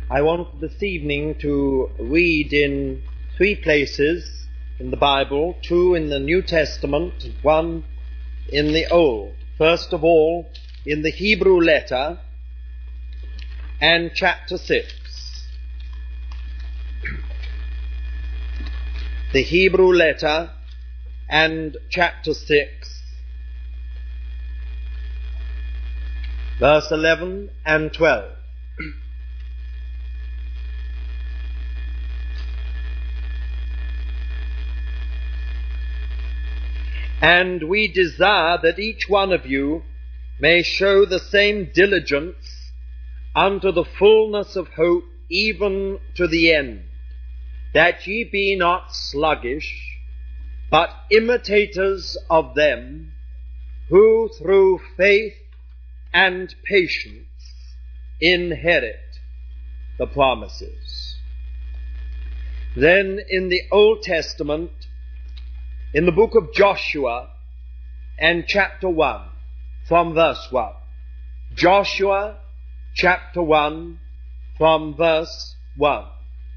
I want this evening to read in 3 places in the Bible, 2 in the New Testament, 1 in the Old. First of all, in the Hebrew letter and chapter 6. The Hebrew letter and chapter 6, verse 11 and 12. And we desire that each one of you may show the same diligence unto the fullness of hope, even to the end, that ye be not sluggish, but imitators of them who through faith and patience inherit the promises. Then in the Old Testament, in the book of Joshua and chapter 1, from verse 1. Joshua chapter 1, from verse 1.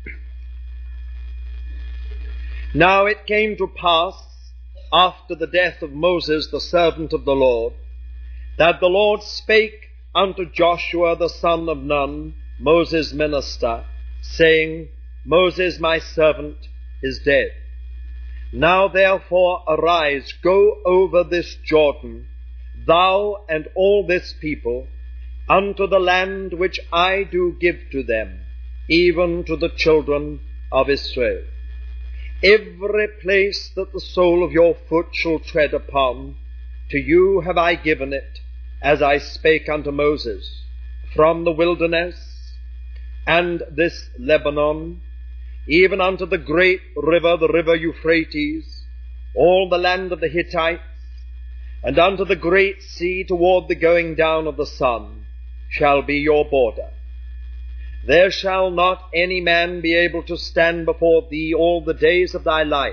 Now it came to pass, after the death of Moses, the servant of the Lord, that the Lord spake unto Joshua the son of Nun, Moses' minister, saying, Moses my servant is dead. Now therefore arise, go over this Jordan, thou and all this people, unto the land which I do give to them, even to the children of Israel. Every place that the sole of your foot shall tread upon, to you have I given it, as I spake unto Moses, from the wilderness and this Lebanon, even unto the great river, the river Euphrates, all the land of the Hittites, and unto the great sea toward the going down of the sun, shall be your border. There shall not any man be able to stand before thee all the days of thy life.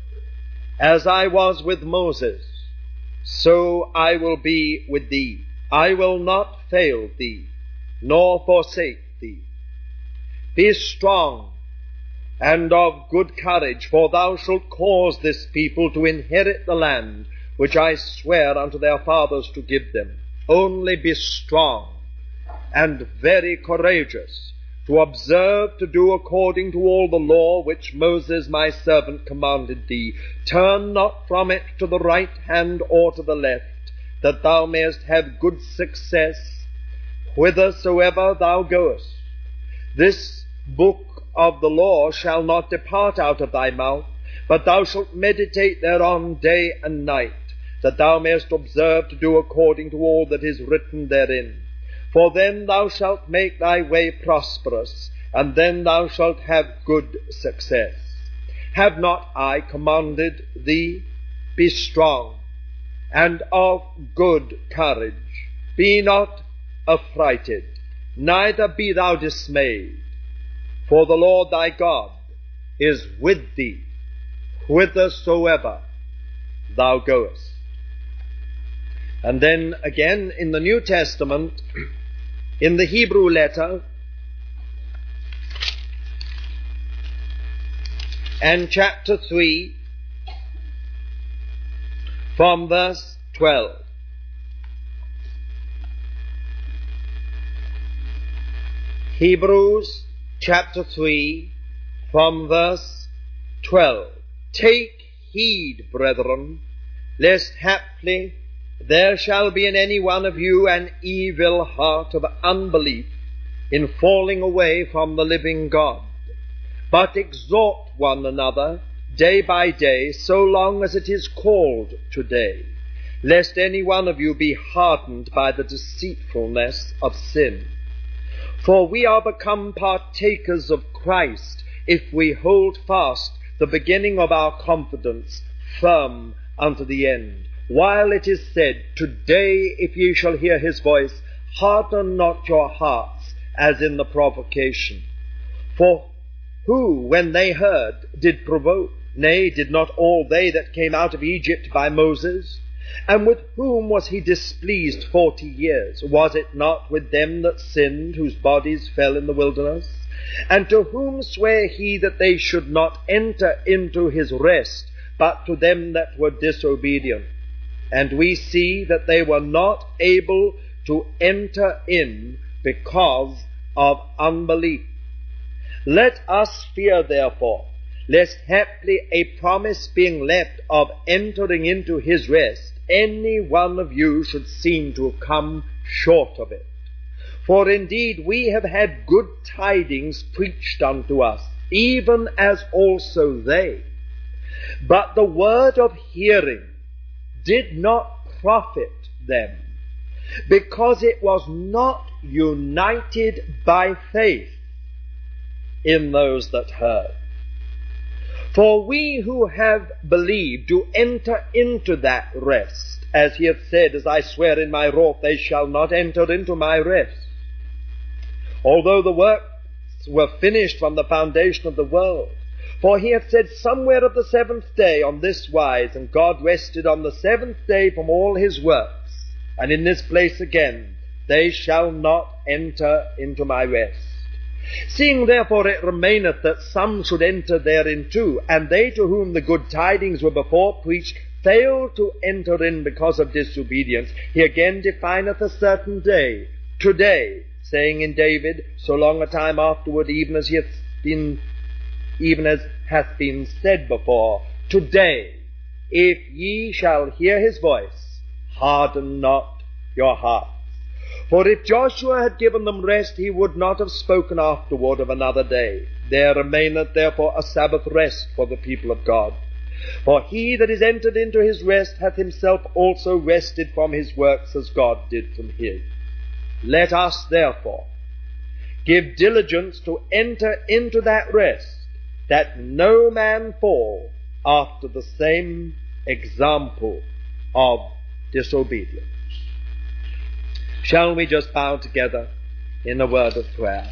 As I was with Moses, so I will be with thee. I will not fail thee, nor forsake thee. Be strong and of good courage, for thou shalt cause this people to inherit the land which I swear unto their fathers to give them. Only be strong and very courageous, to observe to do according to all the law which Moses my servant commanded thee. Turn not from it to the right hand or to the left, that thou mayest have good success whithersoever thou goest. This book of the law shall not depart out of thy mouth, but thou shalt meditate thereon day and night, that thou mayest observe to do according to all that is written therein. For then thou shalt make thy way prosperous, and then thou shalt have good success. Have not I commanded thee? Be strong and of good courage. Be not affrighted, neither be thou dismayed. For the Lord thy God is with thee, whithersoever thou goest. And then again in the New Testament, in the Hebrew letter and chapter 3, from verse 12. Hebrews chapter 3, from verse 12. Take heed, brethren, lest haply there shall be in any one of you an evil heart of unbelief in falling away from the living God. But exhort one another day by day, so long as it is called today, lest any one of you be hardened by the deceitfulness of sin. For we are become partakers of Christ, if we hold fast the beginning of our confidence firm unto the end. While it is said, Today, if ye shall hear his voice, harden not your hearts, as in the provocation. For who, when they heard, did provoke? Nay, did not all they that came out of Egypt by Moses? And with whom was he displeased 40 years? Was it not with them that sinned, whose bodies fell in the wilderness? And to whom sware he that they should not enter into his rest, but to them that were disobedient? And we see that they were not able to enter in because of unbelief. Let us fear therefore, lest haply a promise being left of entering into his rest, any one of you should seem to have come short of it. For indeed we have had good tidings preached unto us, even as also they. But the word of hearing did not profit them, because it was not united by faith in those that heard. For we who have believed do enter into that rest, as he hath said, as I swear in my wrath, they shall not enter into my rest. Although the works were finished from the foundation of the world. For he hath said somewhere of the seventh day on this wise, and God rested on the seventh day from all his works. And in this place again, they shall not enter into my rest. Seeing therefore it remaineth that some should enter therein too, and they to whom the good tidings were before preached failed to enter in because of disobedience, he again defineth a certain day, today, saying in David, so long a time afterward, even as hath been said before, today, if ye shall hear his voice, harden not your hearts. For if Joshua had given them rest, he would not have spoken afterward of another day. There remaineth therefore a Sabbath rest for the people of God. For he that is entered into his rest hath himself also rested from his works as God did from his. Let us therefore give diligence to enter into that rest, that no man fall after the same example of disobedience. Shall we just bow together in a word of prayer?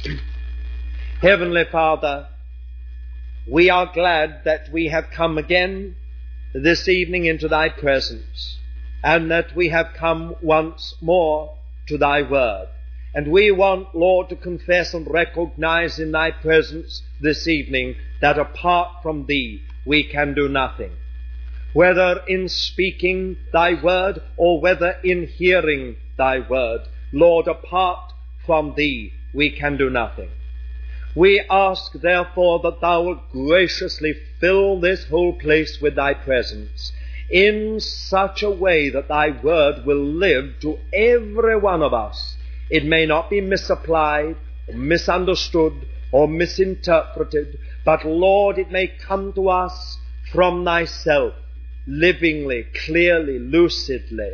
Heavenly Father, we are glad that we have come again this evening into thy presence, and that we have come once more to thy word. And we want, Lord, to confess and recognize in thy presence this evening that apart from thee we can do nothing. Whether in speaking thy word or whether in hearing thy word, Lord, apart from thee we can do nothing. We ask therefore that thou wilt graciously fill this whole place with thy presence in such a way that thy word will live to every one of us. It may not be misapplied, or misunderstood, or misinterpreted, but Lord, it may come to us from thyself, livingly, clearly, lucidly.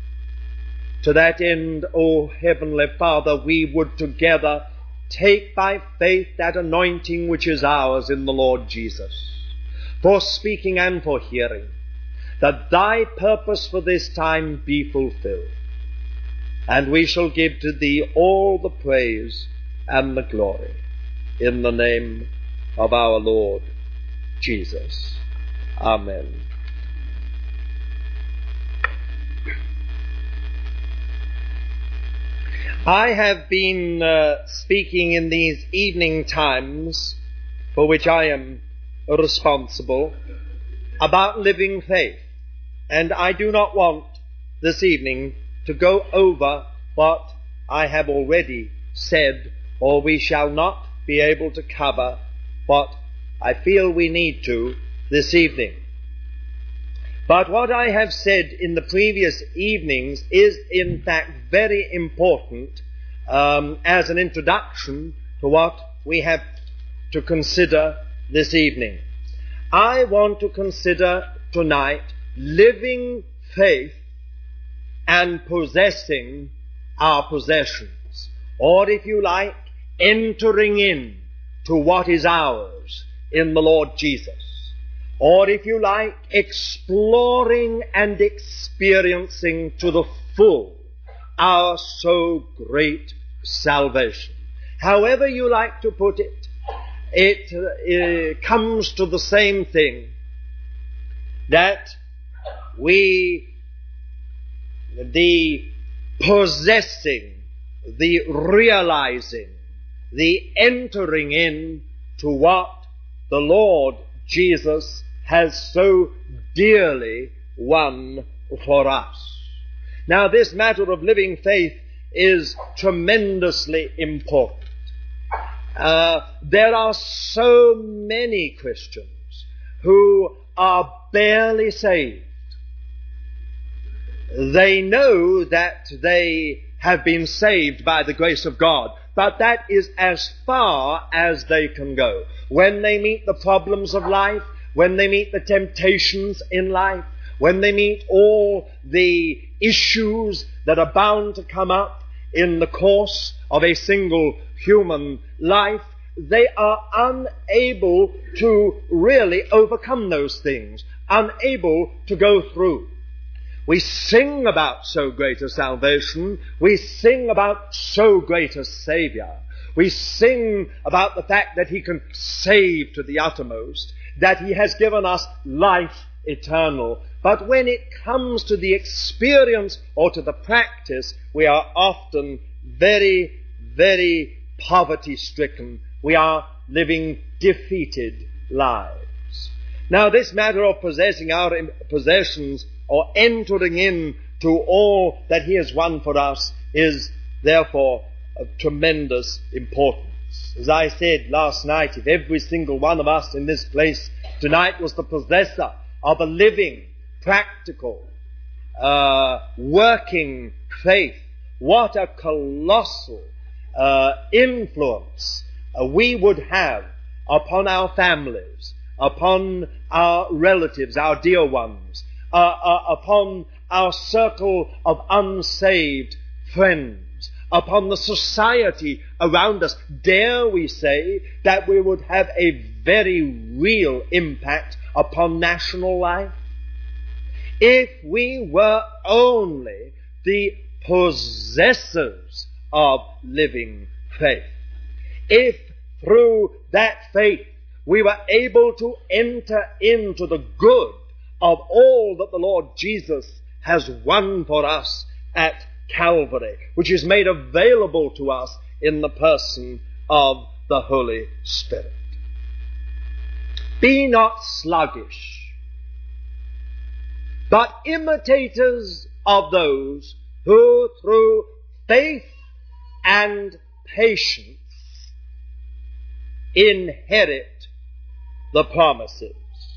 To that end, O Heavenly Father, we would together take by faith that anointing which is ours in the Lord Jesus, for speaking and for hearing, that thy purpose for this time be fulfilled. And we shall give to thee all the praise and the glory, in the name of our Lord Jesus. Amen. I have been speaking in these evening times, for which I am responsible, about living faith. And I do not want this evening to go over what I have already said, or we shall not be able to cover what I feel we need to this evening. But what I have said in the previous evenings is in fact very important as an introduction to what we have to consider this evening. I want to consider tonight living faith and possessing our possessions, or if you like, entering in to what is ours in the Lord Jesus. Or if you like, exploring and experiencing to the full our so great salvation. However you like to put it, it comes to the same thing, that the possessing, the realizing, the entering in to what the Lord Jesus has so dearly won for us. Now, this matter of living faith is tremendously important. There are so many Christians who are barely saved. They know that they have been saved by the grace of God, but that is as far as they can go. When they meet the problems of life, when they meet the temptations in life, when they meet all the issues that are bound to come up in the course of a single human life, they are unable to really overcome those things, unable to go through. We sing about so great a salvation. We sing about so great a Savior. We sing about the fact that He can save to the uttermost, that He has given us life eternal. But when it comes to the experience or to the practice, we are often very, very poverty-stricken. We are living defeated lives. Now, this matter of possessing our possessions or entering in to all that He has won for us is therefore of tremendous importance. As I said last night, if every single one of us in this place tonight was the possessor of a living, practical, working faith, what a colossal influence we would have upon our families, upon our relatives, our dear ones, upon our circle of unsaved friends, upon the society around us. Dare we say that we would have a very real impact upon national life? If we were only the possessors of living faith, if through that faith we were able to enter into the good of all that the Lord Jesus has won for us at Calvary, which is made available to us in the person of the Holy Spirit. Be not sluggish, but imitators of those who through faith and patience inherit the promises.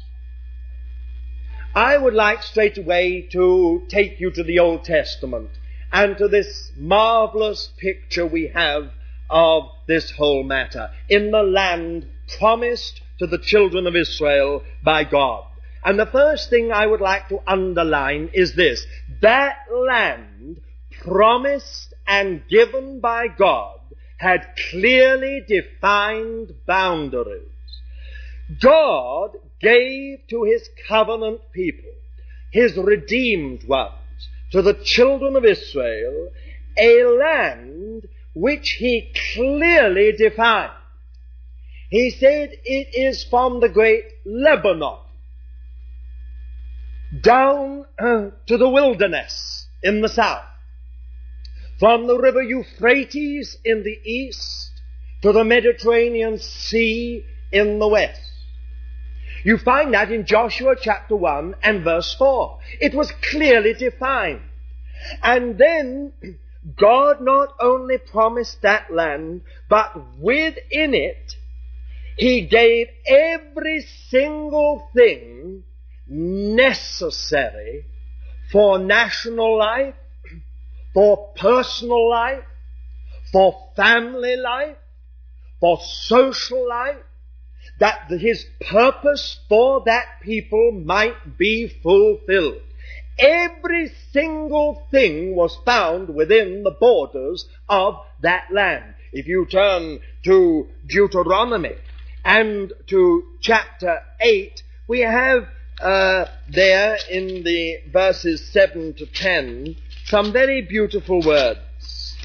I would like straight away to take you to the Old Testament and to this marvelous picture we have of this whole matter in the land promised to the children of Israel by God. And the first thing I would like to underline is this: that land promised and given by God had clearly defined boundaries. God gave to His covenant people, His redeemed ones, to the children of Israel, a land which He clearly defined. He said it is from the great Lebanon down to the wilderness in the south, from the river Euphrates in the east to the Mediterranean Sea in the west. You find that in Joshua chapter 1 and verse 4. It was clearly defined. And then God not only promised that land, but within it He gave every single thing necessary for national life, for personal life, for family life, for social life, that His purpose for that people might be fulfilled. Every single thing was found within the borders of that land. If you turn to Deuteronomy and to chapter 8, we have there in the verses 7 to 10 some very beautiful words.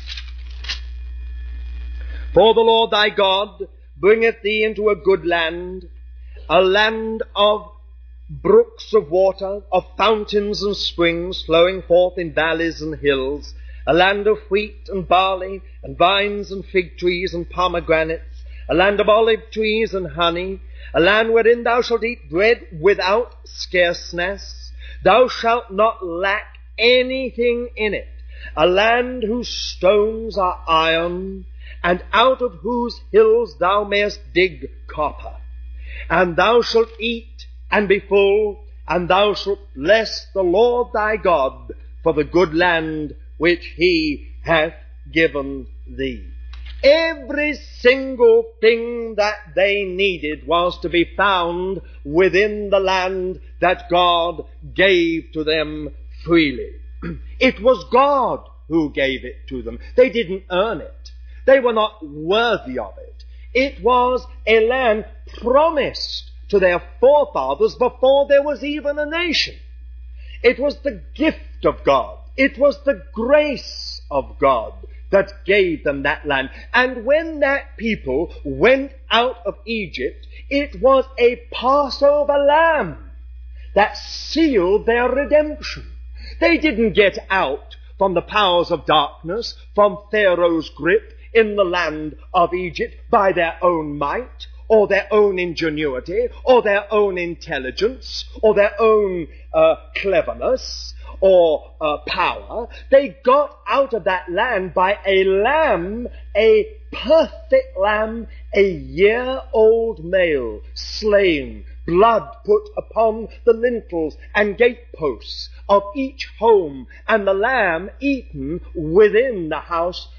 For the Lord thy God bringeth thee into a good land, a land of brooks of water, of fountains and springs flowing forth in valleys and hills, a land of wheat and barley, and vines and fig trees and pomegranates, a land of olive trees and honey, a land wherein thou shalt eat bread without scarceness. Thou shalt not lack anything in it, a land whose stones are iron, and out of whose hills thou mayest dig copper. And thou shalt eat and be full, and thou shalt bless the Lord thy God for the good land which he hath given thee. Every single thing that they needed was to be found within the land that God gave to them freely. It was God who gave it to them. They didn't earn it. They were not worthy of it. It was a land promised to their forefathers before there was even a nation. It was the gift of God. It was the grace of God that gave them that land. And when that people went out of Egypt, it was a Passover lamb that sealed their redemption. They didn't get out from the powers of darkness, from Pharaoh's grip in the land of Egypt by their own might, or their own ingenuity, or their own intelligence, or their own cleverness, or power. They got out of that land by a lamb, a perfect lamb, a year-old male, slain, blood put upon the lintels and gateposts of each home, and the lamb eaten within the house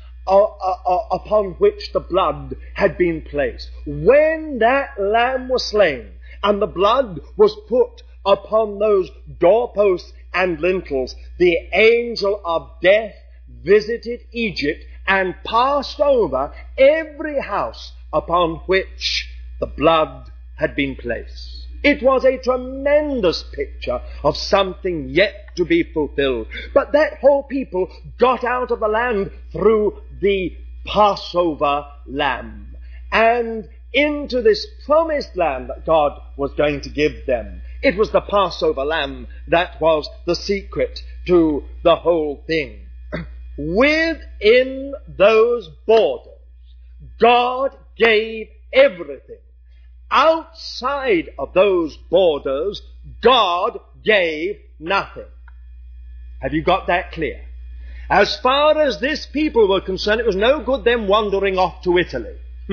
upon which the blood had been placed. When that lamb was slain, and the blood was put upon those doorposts and lintels, the angel of death visited Egypt and passed over every house upon which the blood had been placed. It was a tremendous picture of something yet to be fulfilled. But that whole people got out of the land through the Passover lamb and into this promised land that God was going to give them. It was the Passover lamb that was the secret to the whole thing. Within those borders, God gave everything. Outside of those borders, God gave nothing. Have you got that clear? As far as this people were concerned, it was no good them wandering off to Italy.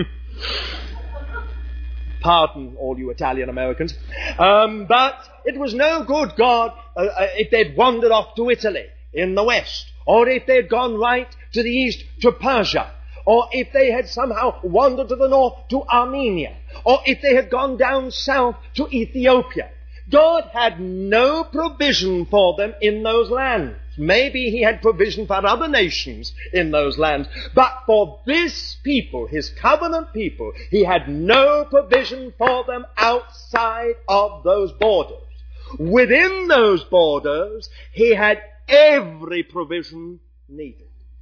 Pardon all you Italian Americans. But it was no good God if they'd wandered off to Italy in the west, or if they'd gone right to the east to Persia, or if they had somehow wandered to the north to Armenia, or if they had gone down south to Ethiopia. God had no provision for them in those lands. Maybe he had provision for other nations in those lands. But for this people, his covenant people, he had no provision for them outside of those borders. Within those borders, he had every provision needed.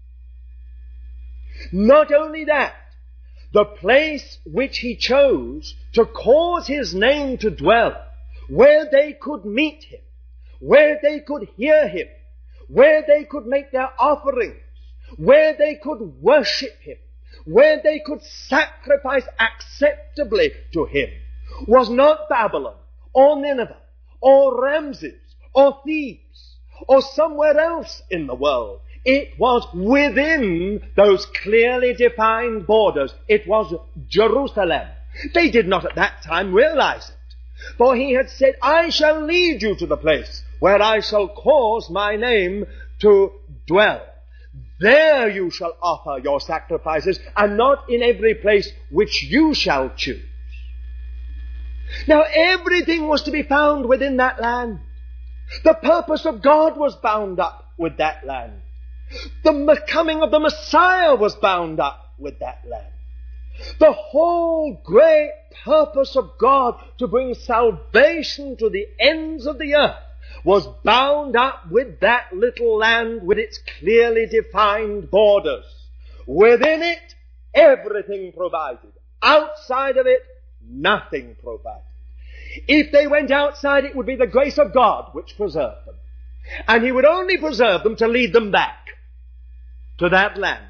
Not only that, the place which he chose to cause his name to dwell, where they could meet him, where they could hear him, where they could make their offerings, where they could worship him, where they could sacrifice acceptably to him, was not Babylon, or Nineveh, or Ramses, or Thebes, or somewhere else in the world. It was within those clearly defined borders. It was Jerusalem. They did not at that time realize it. For he had said, I shall lead you to the place where I shall cause my name to dwell. There you shall offer your sacrifices, and not in every place which you shall choose. Now everything was to be found within that land. The purpose of God was bound up with that land. The coming of the Messiah was bound up with that land. The whole great purpose of God to bring salvation to the ends of the earth was bound up with that little land with its clearly defined borders. Within it, everything provided. Outside of it, nothing provided. If they went outside, it would be the grace of God which preserved them. And he would only preserve them to lead them back. to that land.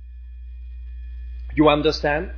You understand?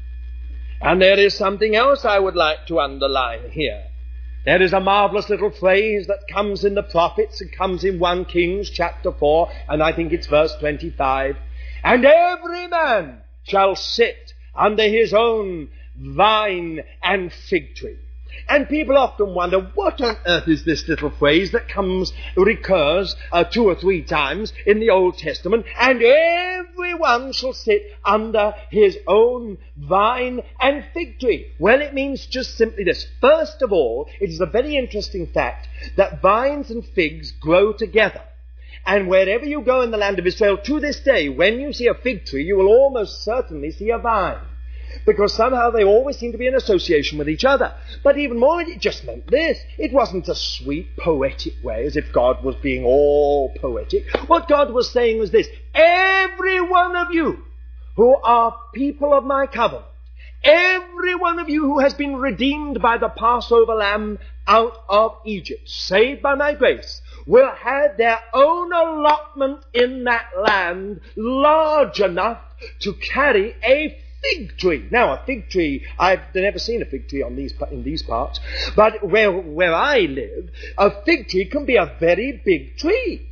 And there is something else I would like to underline here. There is a marvelous little phrase that comes in the prophets. It comes in 1 Kings chapter 4, and I think it's verse 25. And every man shall sit under his own vine and fig tree. And people often wonder, what on earth is this little phrase that recurs 2 or 3 times in the Old Testament? And everyone shall sit under his own vine and fig tree. Well, it means just simply this. First of all, it is a very interesting fact that vines and figs grow together. And wherever you go in the land of Israel to this day, when you see a fig tree, you will almost certainly see a vine. Because somehow they always seem to be in association with each other. But even more, it just meant this. It wasn't a sweet, poetic way, as if God was being all poetic. What God was saying was this: every one of you who are people of my covenant, every one of you who has been redeemed by the Passover lamb out of Egypt, saved by my grace, will have their own allotment in that land large enough to carry a fig tree. Now, a fig tree, I've never seen a fig tree in these parts, but where I live, a fig tree can be a very big tree.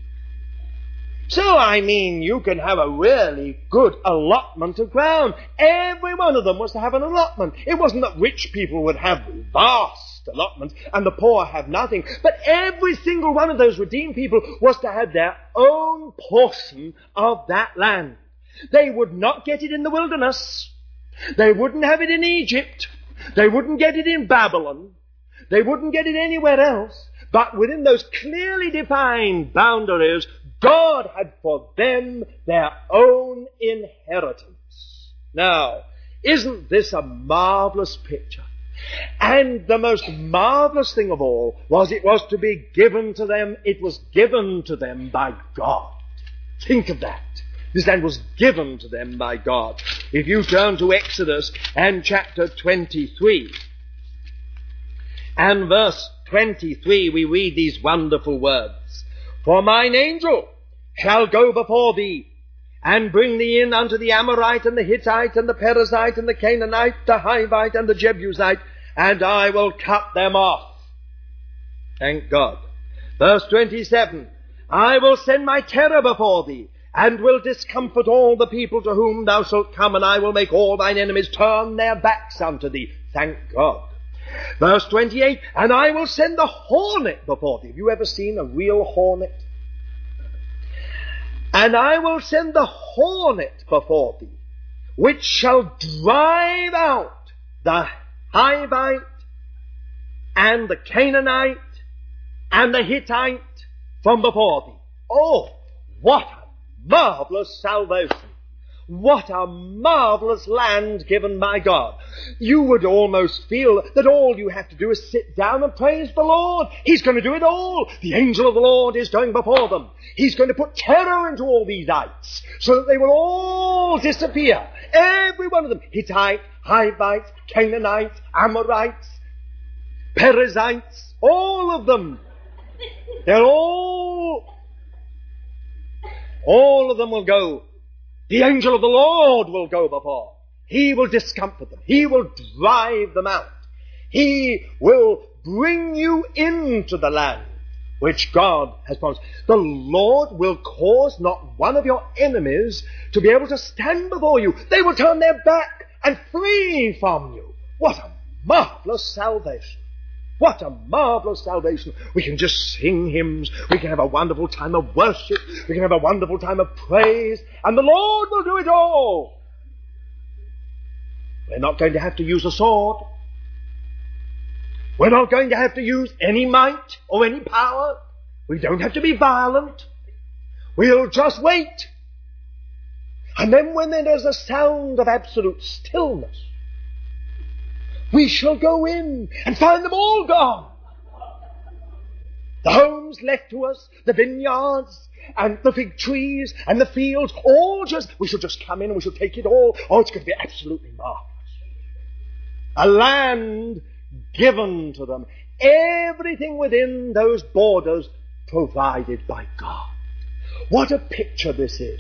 So, I mean, you can have a really good allotment of ground. Every one of them was to have an allotment. It wasn't that rich people would have vast allotments and the poor have nothing, but every single one of those redeemed people was to have their own portion of that land. They would not get it in the wilderness. They wouldn't have it in Egypt. They wouldn't get it in Babylon. They wouldn't get it anywhere else. But within those clearly defined boundaries, God had for them their own inheritance. Now, isn't this a marvelous picture? And the most marvelous thing of all was it was to be given to them. It was given to them by God. Think of that. This land was given to them by God. If you turn to Exodus and chapter 23 and verse 23, we read these wonderful words. For mine angel shall go before thee, and bring thee in unto the Amorite, and the Hittite, and the Perizzite, and the Canaanite, the Hivite, and the Jebusite, and I will cut them off. Thank God. Verse 27, I will send my terror before thee, and will discomfort all the people to whom thou shalt come, and I will make all thine enemies turn their backs unto thee. Thank God. Verse 28, and I will send the hornet before thee. Have you ever seen a real hornet? And I will send the hornet before thee, which shall drive out the Hivite, and the Canaanite, and the Hittite from before thee. Oh, what a marvelous salvation. What a marvelous land given by God. You would almost feel that all you have to do is sit down and praise the Lord. He's going to do it all. The angel of the Lord is going before them. He's going to put terror into all these ites so that they will all disappear. Every one of them. Hittite, Hivites, Canaanites, Amorites, Perizzites, all of them. They're all of them will go. The angel of the Lord will go before. He will discomfort them. He will drive them out. He will bring you into the land which God has promised. The Lord will cause not one of your enemies to be able to stand before you. They will turn their back and flee from you. What a marvelous salvation. What a marvelous salvation. We can just sing hymns. We can have a wonderful time of worship. We can have a wonderful time of praise. And the Lord will do it all. We're not going to have to use a sword. We're not going to have to use any might or any power. We don't have to be violent. We'll just wait. And then when there's a sound of absolute stillness, we shall go in and find them all gone. The homes left to us, the vineyards, and the fig trees, and the fields, we shall just come in and we shall take it all. Oh, it's going to be absolutely marvelous. A land given to them. Everything within those borders provided by God. What a picture this is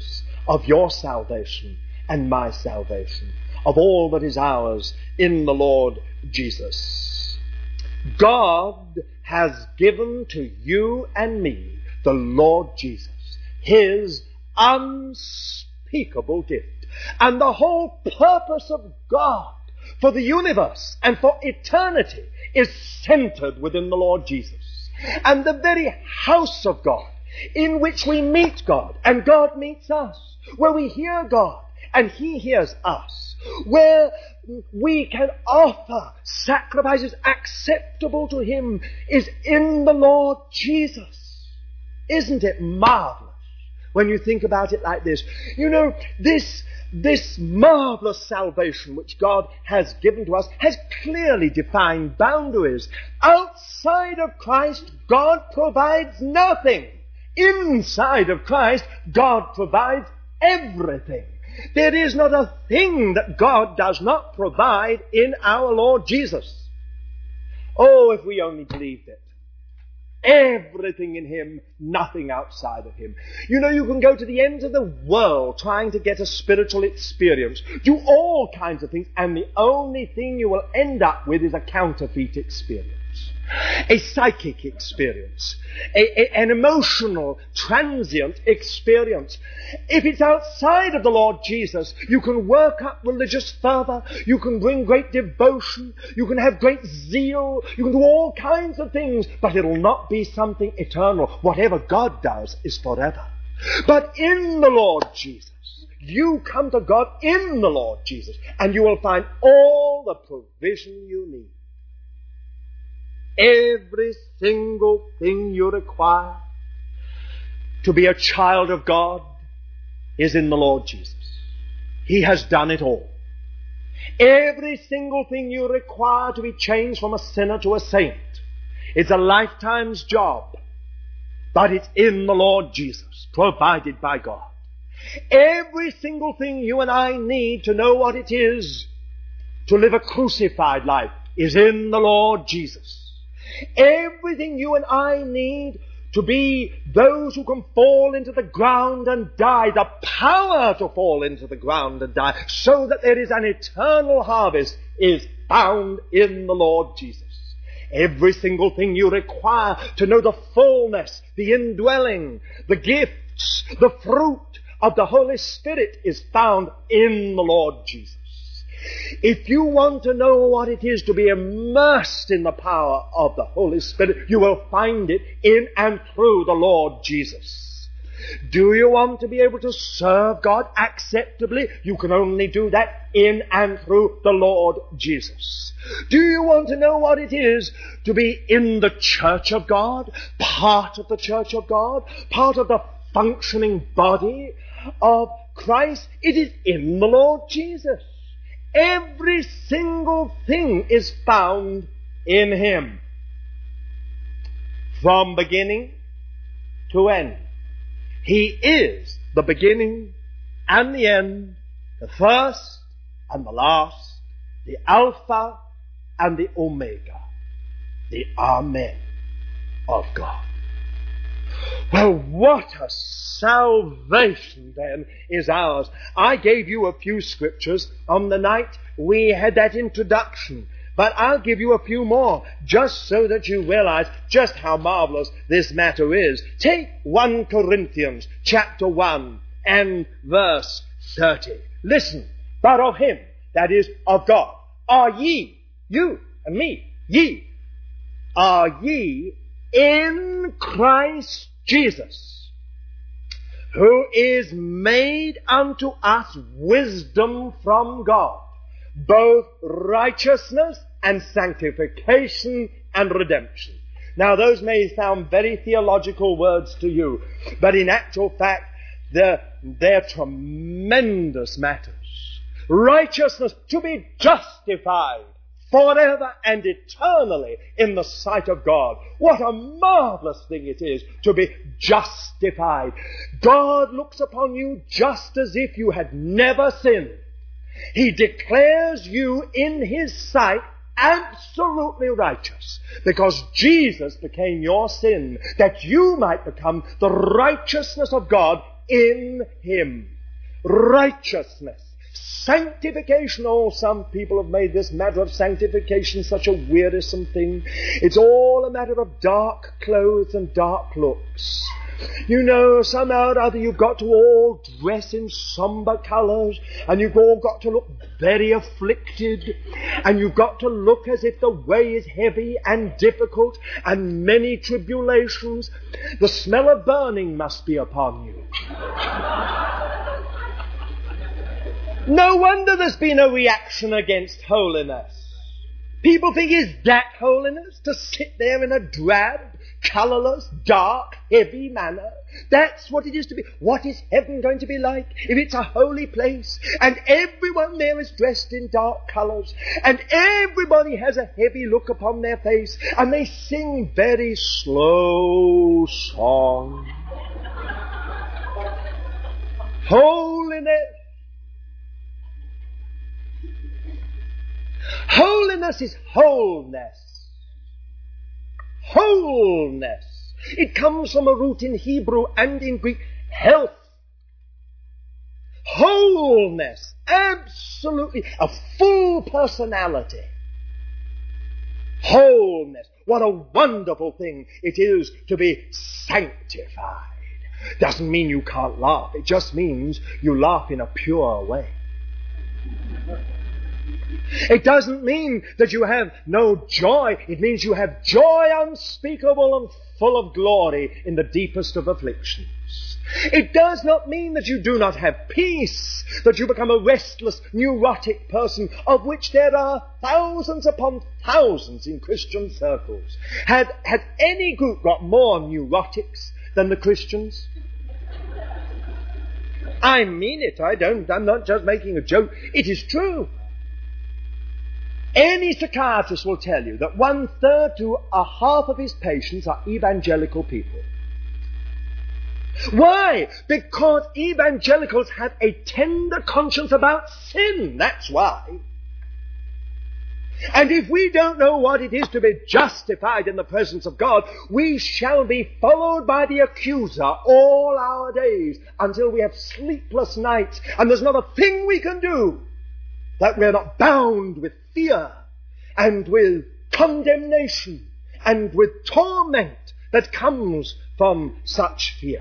of your salvation and my salvation, of all that is ours in the Lord Jesus. God has given to you and me the Lord Jesus, his unspeakable gift. And the whole purpose of God for the universe and for eternity is centered within the Lord Jesus. And the very house of God, in which we meet God and God meets us, where we hear God and he hears us, where we can offer sacrifices acceptable to him, is in the Lord Jesus. Isn't it marvelous when you think about it like this? You know, this marvelous salvation which God has given to us has clearly defined boundaries. Outside of Christ, God provides nothing. Inside of Christ, God provides everything. There is not a thing that God does not provide in our Lord Jesus. Oh, if we only believed it. Everything in him, nothing outside of him. You know, you can go to the ends of the world trying to get a spiritual experience, do all kinds of things, and the only thing you will end up with is a counterfeit experience. A psychic experience, an emotional, transient experience. If it's outside of the Lord Jesus, you can work up religious fervor, you can bring great devotion, you can have great zeal, you can do all kinds of things, but it'll not be something eternal. Whatever God does is forever. But in the Lord Jesus, you come to God in the Lord Jesus, and you will find all the provision you need. Every single thing you require to be a child of God is in the Lord Jesus. He has done it all. Every single thing you require to be changed from a sinner to a saint is a lifetime's job, but it's in the Lord Jesus, provided by God. Every single thing you and I need to know what it is to live a crucified life is in the Lord Jesus. Everything you and I need to be those who can fall into the ground and die, the power to fall into the ground and die, so that there is an eternal harvest, is found in the Lord Jesus. Every single thing you require to know the fullness, the indwelling, the gifts, the fruit of the Holy Spirit is found in the Lord Jesus. If you want to know what it is to be immersed in the power of the Holy Spirit, you will find it in and through the Lord Jesus. Do you want to be able to serve God acceptably? You can only do that in and through the Lord Jesus. Do you want to know what it is to be in the church of God, part of the church of God, part of the functioning body of Christ? It is in the Lord Jesus. Every single thing is found in him, from beginning to end. He is the beginning and the end, the first and the last, the Alpha and the Omega, the Amen of God. Well, what a salvation then is ours. I gave you a few scriptures on the night we had that introduction, but I'll give you a few more just so that you realize just how marvelous this matter is. Take 1 Corinthians chapter 1 and verse 30. Listen, but of him, that is of God, are ye, you and me, ye, are ye in Christ Jesus, who is made unto us wisdom from God, both righteousness and sanctification and redemption. Now those may sound very theological words to you, but in actual fact they're tremendous matters. Righteousness, to be justified forever and eternally in the sight of God. What a marvelous thing it is to be justified. God looks upon you just as if you had never sinned. He declares you in his sight absolutely righteous, because Jesus became your sin, that you might become the righteousness of God in him. righteousness, sanctification. Oh, some people have made this matter of sanctification such a wearisome thing. It's all a matter of dark clothes and dark looks. You know, somehow or other you've got to all dress in somber colours, and you've all got to look very afflicted, and you've got to look as if the way is heavy and difficult and many tribulations. The smell of burning must be upon you. No wonder there's been a reaction against holiness. People think, is that holiness? To sit there in a drab, colourless, dark, heavy manner? That's what it is to be. What is heaven going to be like if it's a holy place and everyone there is dressed in dark colours and everybody has a heavy look upon their face and they sing very slow songs? Holiness. Holiness is wholeness. Wholeness. It comes from a root in Hebrew and in Greek, health. Wholeness. Absolutely. A full personality. Wholeness. What a wonderful thing it is to be sanctified. Doesn't mean you can't laugh. It just means you laugh in a pure way. It doesn't mean that you have no joy. It means you have joy unspeakable and full of glory in the deepest of afflictions. It does not mean that you do not have peace, that you become a restless, neurotic person, of which there are thousands upon thousands in Christian circles. Has any group got more neurotics than the Christians? I mean it. I'm not just making a joke. It is true. Any psychiatrist will tell you that 1/3 to a half of his patients are evangelical people. Why? Because evangelicals have a tender conscience about sin. That's why. And if we don't know what it is to be justified in the presence of God, we shall be followed by the accuser all our days until we have sleepless nights, and there's not a thing we can do that we're not bound with fear and with condemnation and with torment that comes from such fear.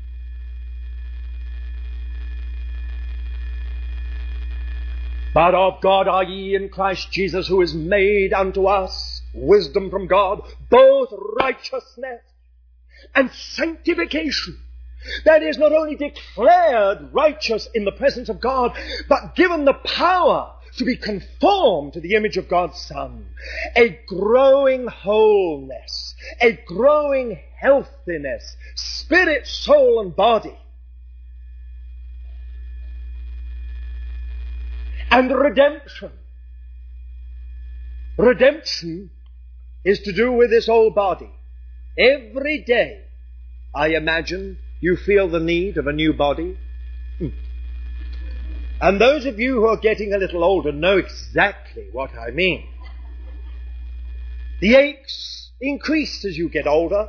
But of God are ye in Christ Jesus, who is made unto us wisdom from God, both righteousness and sanctification. That is, not only declared righteous in the presence of God, but given the power to be conformed to the image of God's Son. A growing wholeness, a growing healthiness, spirit, soul, and body. And redemption. Redemption is to do with this old body. Every day, I imagine, you feel the need of a new body. And those of you who are getting a little older know exactly what I mean. The aches increase as you get older.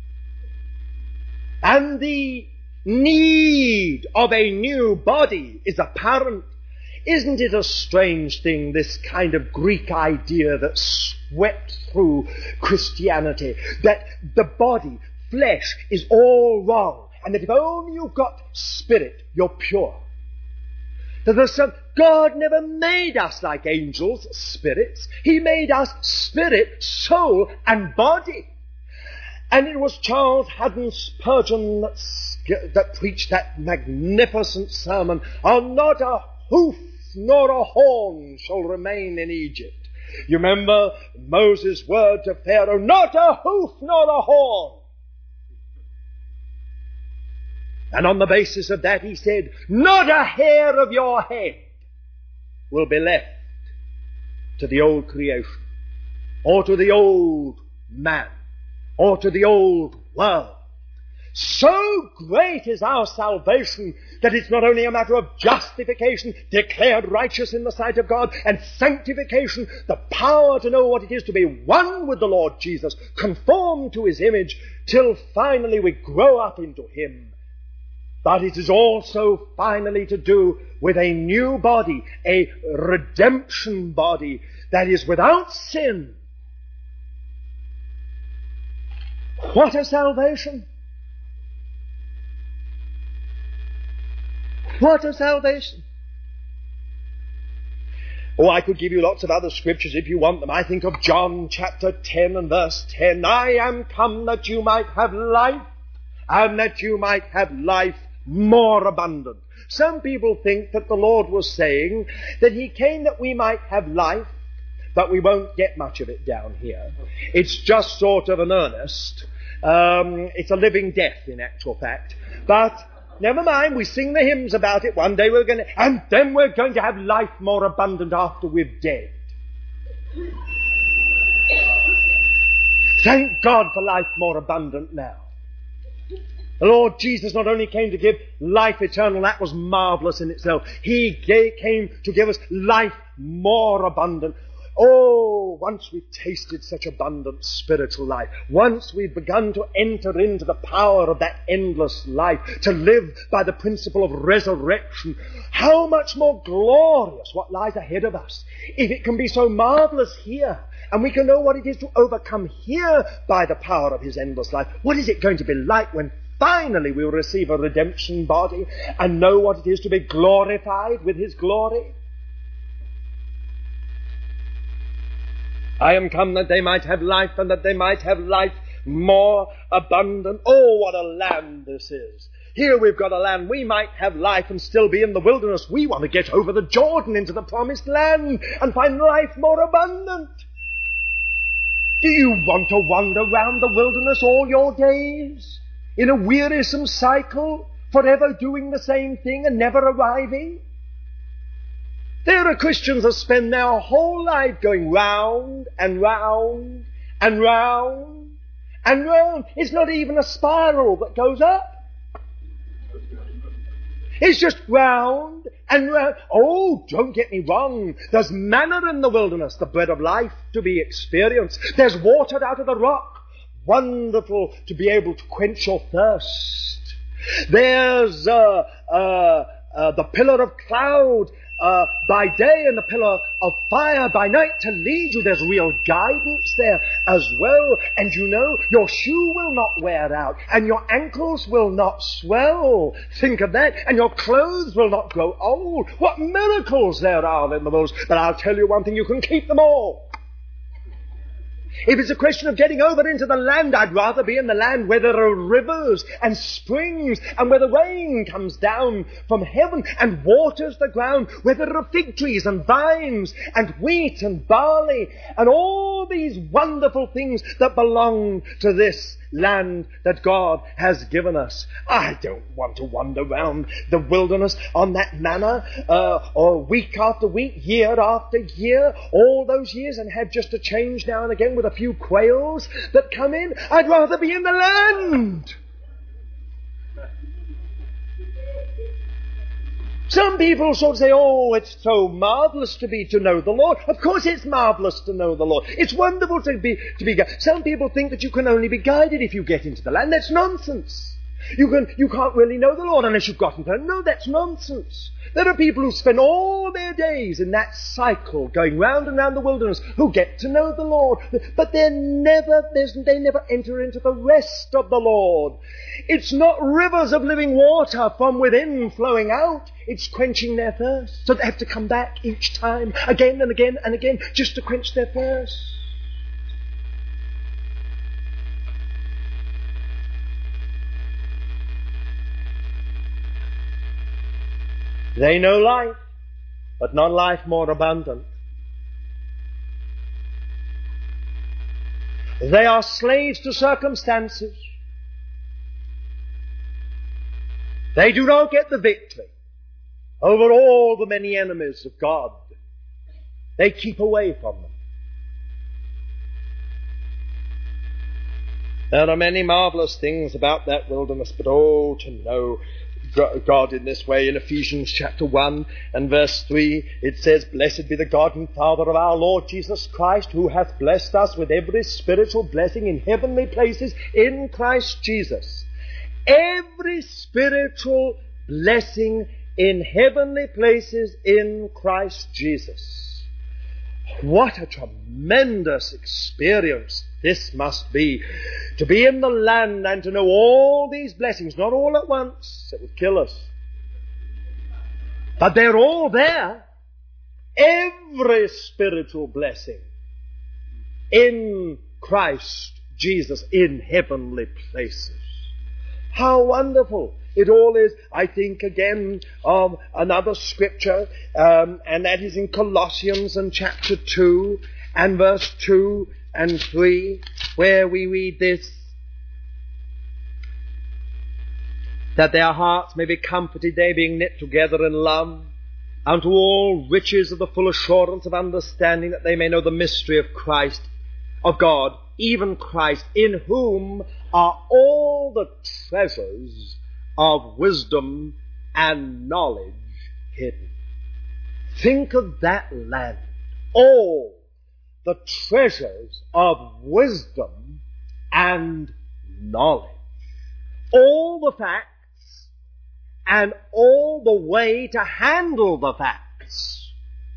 And the need of a new body is apparent. Isn't it a strange thing, this kind of Greek idea that swept through Christianity, that the body, flesh, is all wrong, and that if only you've got spirit, you're pure. That there's some, God never made us like angels, spirits. He made us spirit, soul, and body. And it was Charles Haddon Spurgeon that preached that magnificent sermon on not a hoof nor a horn shall remain in Egypt. You remember Moses' word to Pharaoh, not a hoof nor a horn. And on the basis of that he said, not a hair of your head will be left to the old creation, or to the old man, or to the old world. So great is our salvation that it's not only a matter of justification, declared righteous in the sight of God, and sanctification, the power to know what it is to be one with the Lord Jesus, conformed to his image, till finally we grow up into him but it is also finally to do with a new body, a redemption body that is without sin. What a salvation! What a salvation! Oh, I could give you lots of other scriptures if you want them. I think of John chapter 10 and verse 10. I am come that you might have life, and that you might have life more abundant. Some people think that the Lord was saying that He came that we might have life, but we won't get much of it down here. It's just sort of an earnest. It's a living death in actual fact. But never mind, we sing the hymns about it. One day and then we're going to have life more abundant after we're dead. Thank God for life more abundant now. The Lord Jesus not only came to give life eternal, that was marvelous in itself. He came to give us life more abundant. Oh, once we've tasted such abundant spiritual life, once we've begun to enter into the power of that endless life, to live by the principle of resurrection, how much more glorious what lies ahead of us. If it can be so marvelous here, and we can know what it is to overcome here by the power of His endless life, what is it going to be like when finally we will receive a redemption body and know what it is to be glorified with His glory? I am come that they might have life, and that they might have life more abundant. Oh, what a land this is. Here we've got a land. We might have life and still be in the wilderness. We want to get over the Jordan into the promised land and find life more abundant. Do you want to wander round the wilderness all your days in a wearisome cycle, forever doing the same thing and never arriving? There are Christians that spend their whole life going round and round and round and round. It's not even a spiral that goes up. It's just round and round. Oh, don't get me wrong. There's manna in the wilderness, the bread of life to be experienced. There's water out of the rock. Wonderful to be able to quench your thirst. There's the pillar of cloud by day and the pillar of fire by night to lead you. There's real guidance there as well. And you know, your shoe will not wear out and your ankles will not swell. Think of that. And your clothes will not grow old. What miracles there are in the world. But I'll tell you one thing, you can keep them all. If it's a question of getting over into the land, I'd rather be in the land where there are rivers and springs and where the rain comes down from heaven and waters the ground, where there are fig trees and vines and wheat and barley and all these wonderful things that belong to this land that God has given us. I don't want to wander around the wilderness on that manner or week after week, year after year, all those years, and have just a change now and again with a few quails that come in. I'd rather be in the land. Some people sort of say, oh, it's so marvelous to know the Lord. Of course it's marvelous to know the Lord. It's wonderful to be guided. Some people think that you can only be guided if you get into the land. That's nonsense. You can't really know the Lord unless you've gotten there. No, that's nonsense. There are people who spend all their days in that cycle going round and round the wilderness who get to know the Lord, but they never enter into the rest of the Lord. It's not rivers of living water from within flowing out. It's quenching their thirst. So they have to come back each time, again and again and again, just to quench their thirst. They know life, but not life more abundant. They are slaves to circumstances. They do not get the victory over all the many enemies of God. They keep away from them. There are many marvelous things about that wilderness, but oh, to know God in this way. In Ephesians chapter 1 and verse 3, it says, Blessed be the God and Father of our Lord Jesus Christ, who hath blessed us with every spiritual blessing in heavenly places in Christ Jesus, every spiritual blessing in heavenly places in Christ Jesus. What a tremendous experience this must be, to be in the land and to know all these blessings, not all at once, it would kill us. But they're all there. Every spiritual blessing in Christ Jesus in heavenly places. How wonderful it all is. I think again of another scripture, and that is in Colossians and chapter 2 and verse 2 and 3, where we read this, that their hearts may be comforted, they being knit together in love, unto all riches of the full assurance of understanding, that they may know the mystery of Christ, of God, even Christ, in whom are all the treasures of wisdom and knowledge hidden. Think of that land. All the treasures of wisdom and knowledge. All the facts and all the way to handle the facts.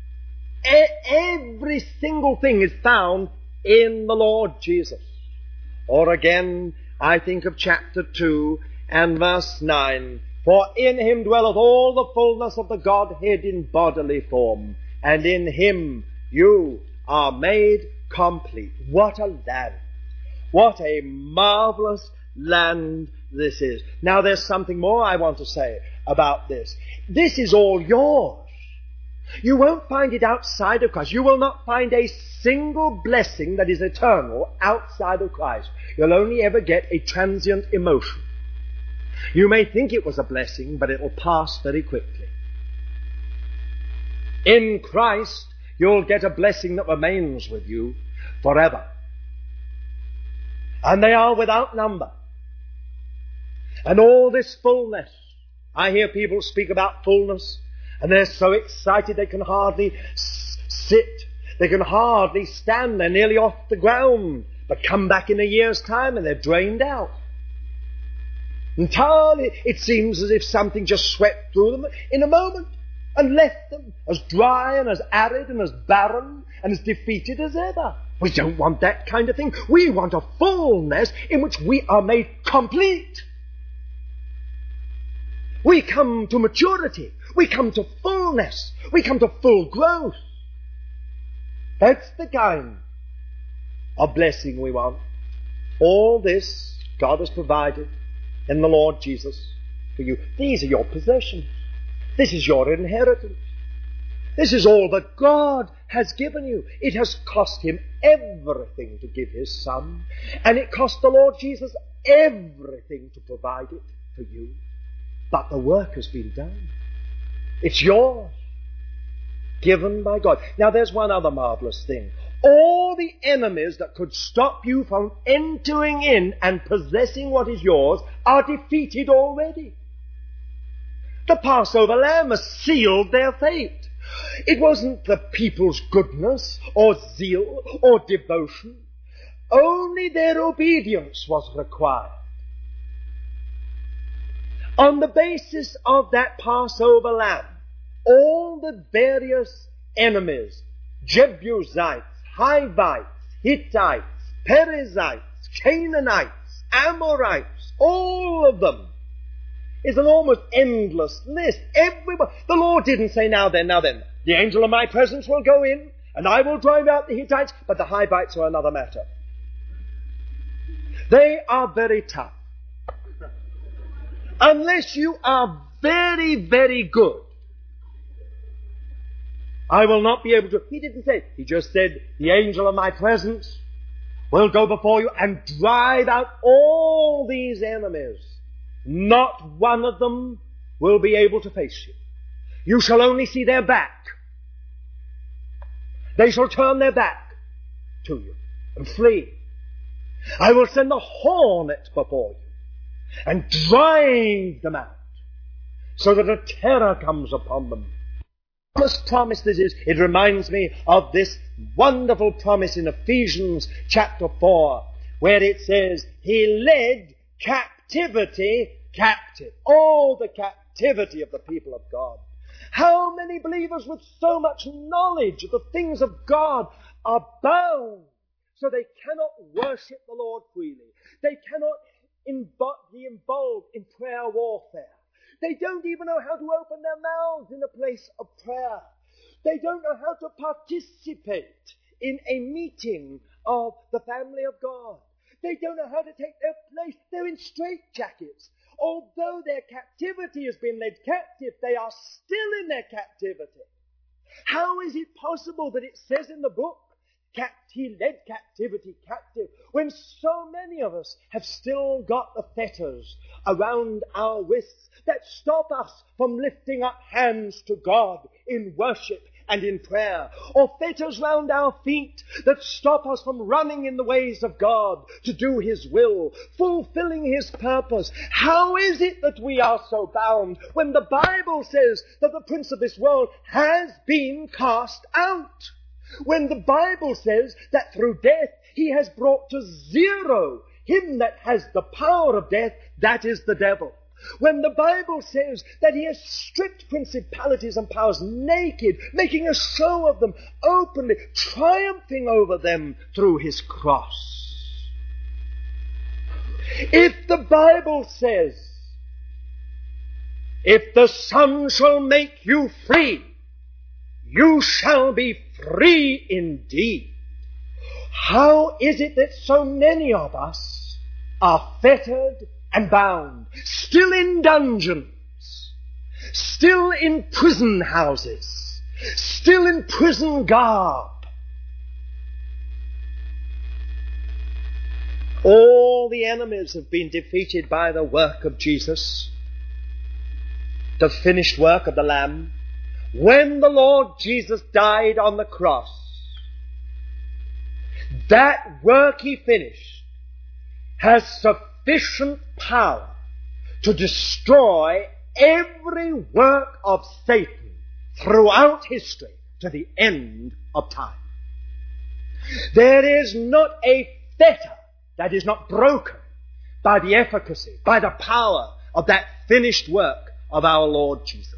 Every single thing is found in the Lord Jesus. Or again, I think of chapter 2 and verse 9. For in him dwelleth all the fullness of the Godhead in bodily form, and in him you are made complete. What a land. What a marvelous land this is. Now there's something more I want to say about this. This is all yours. You won't find it outside of Christ. You will not find a single blessing that is eternal outside of Christ. You'll only ever get a transient emotion. You may think it was a blessing, but it will pass very quickly. In Christ, you'll get a blessing that remains with you forever. And they are without number. And all this fullness, I hear people speak about fullness, and they're so excited they can hardly sit. They can hardly stand. They're nearly off the ground. But come back in a year's time and they're drained out. Entirely, it seems as if something just swept through them in a moment and left them as dry and as arid and as barren and as defeated as ever. We don't want that kind of thing. We want a fullness in which we are made complete. We come to maturity. We come to fullness. We come to full growth. That's the kind of blessing we want. All this God has provided in the Lord Jesus for you. These are your possessions. This is your inheritance. This is all that God has given you. It has cost him everything to give his Son, and it cost the Lord Jesus everything to provide it for you. But the work has been done. It's yours, given by God. Now there's one other marvelous thing. All the enemies that could stop you from entering in and possessing what is yours are defeated already. The Passover lamb has sealed their fate. It wasn't the people's goodness or zeal or devotion. Only their obedience was required. On the basis of that Passover lamb, all the various enemies, Jebusites, Hivites, Hittites, Perizzites, Canaanites, Amorites, all of them, is an almost endless list. Everybody. The Lord didn't say, now then, the angel of my presence will go in, and I will drive out the Hittites, but the Hivites are another matter. They are very tough. Unless you are very, very good, I will not be able to. He didn't say. He just said, the angel of my presence will go before you and drive out all these enemies. Not one of them will be able to face you. You shall only see their back. They shall turn their back to you and flee. I will send a hornet before you and drive them out, so that a terror comes upon them. What promise this is, it reminds me of this wonderful promise in Ephesians chapter 4, where it says, he led captivity captive. Oh, the captivity of the people of God. How many believers with so much knowledge of the things of God are bound so they cannot worship the Lord freely. They cannot be involved in prayer warfare. They don't even know how to open their mouths in a place of prayer. They don't know how to participate in a meeting of the family of God. They don't know how to take their place. They're in straitjackets. Although their captivity has been led captive, they are still in their captivity. How is it possible that it says in the book, he led captivity captive, when so many of us have still got the fetters around our wrists that stop us from lifting up hands to God in worship and in prayer, or fetters round our feet that stop us from running in the ways of God to do His will, fulfilling His purpose? How is it that we are so bound when the Bible says that the prince of this world has been cast out? When the Bible says that through death He has brought to zero him that has the power of death, that is the devil. When the Bible says that He has stripped principalities and powers naked, making a show of them openly, triumphing over them through His cross. If the Bible says, if the Son shall make you free, you shall be free indeed. How is it that so many of us are fettered and bound, still in dungeons, still in prison houses, still in prison garb? All the enemies have been defeated by the work of Jesus, the finished work of the Lamb. When the Lord Jesus died on the cross, that work He finished has sufficient power to destroy every work of Satan throughout history to the end of time. There is not a fetter that is not broken by the efficacy, by the power of that finished work of our Lord Jesus.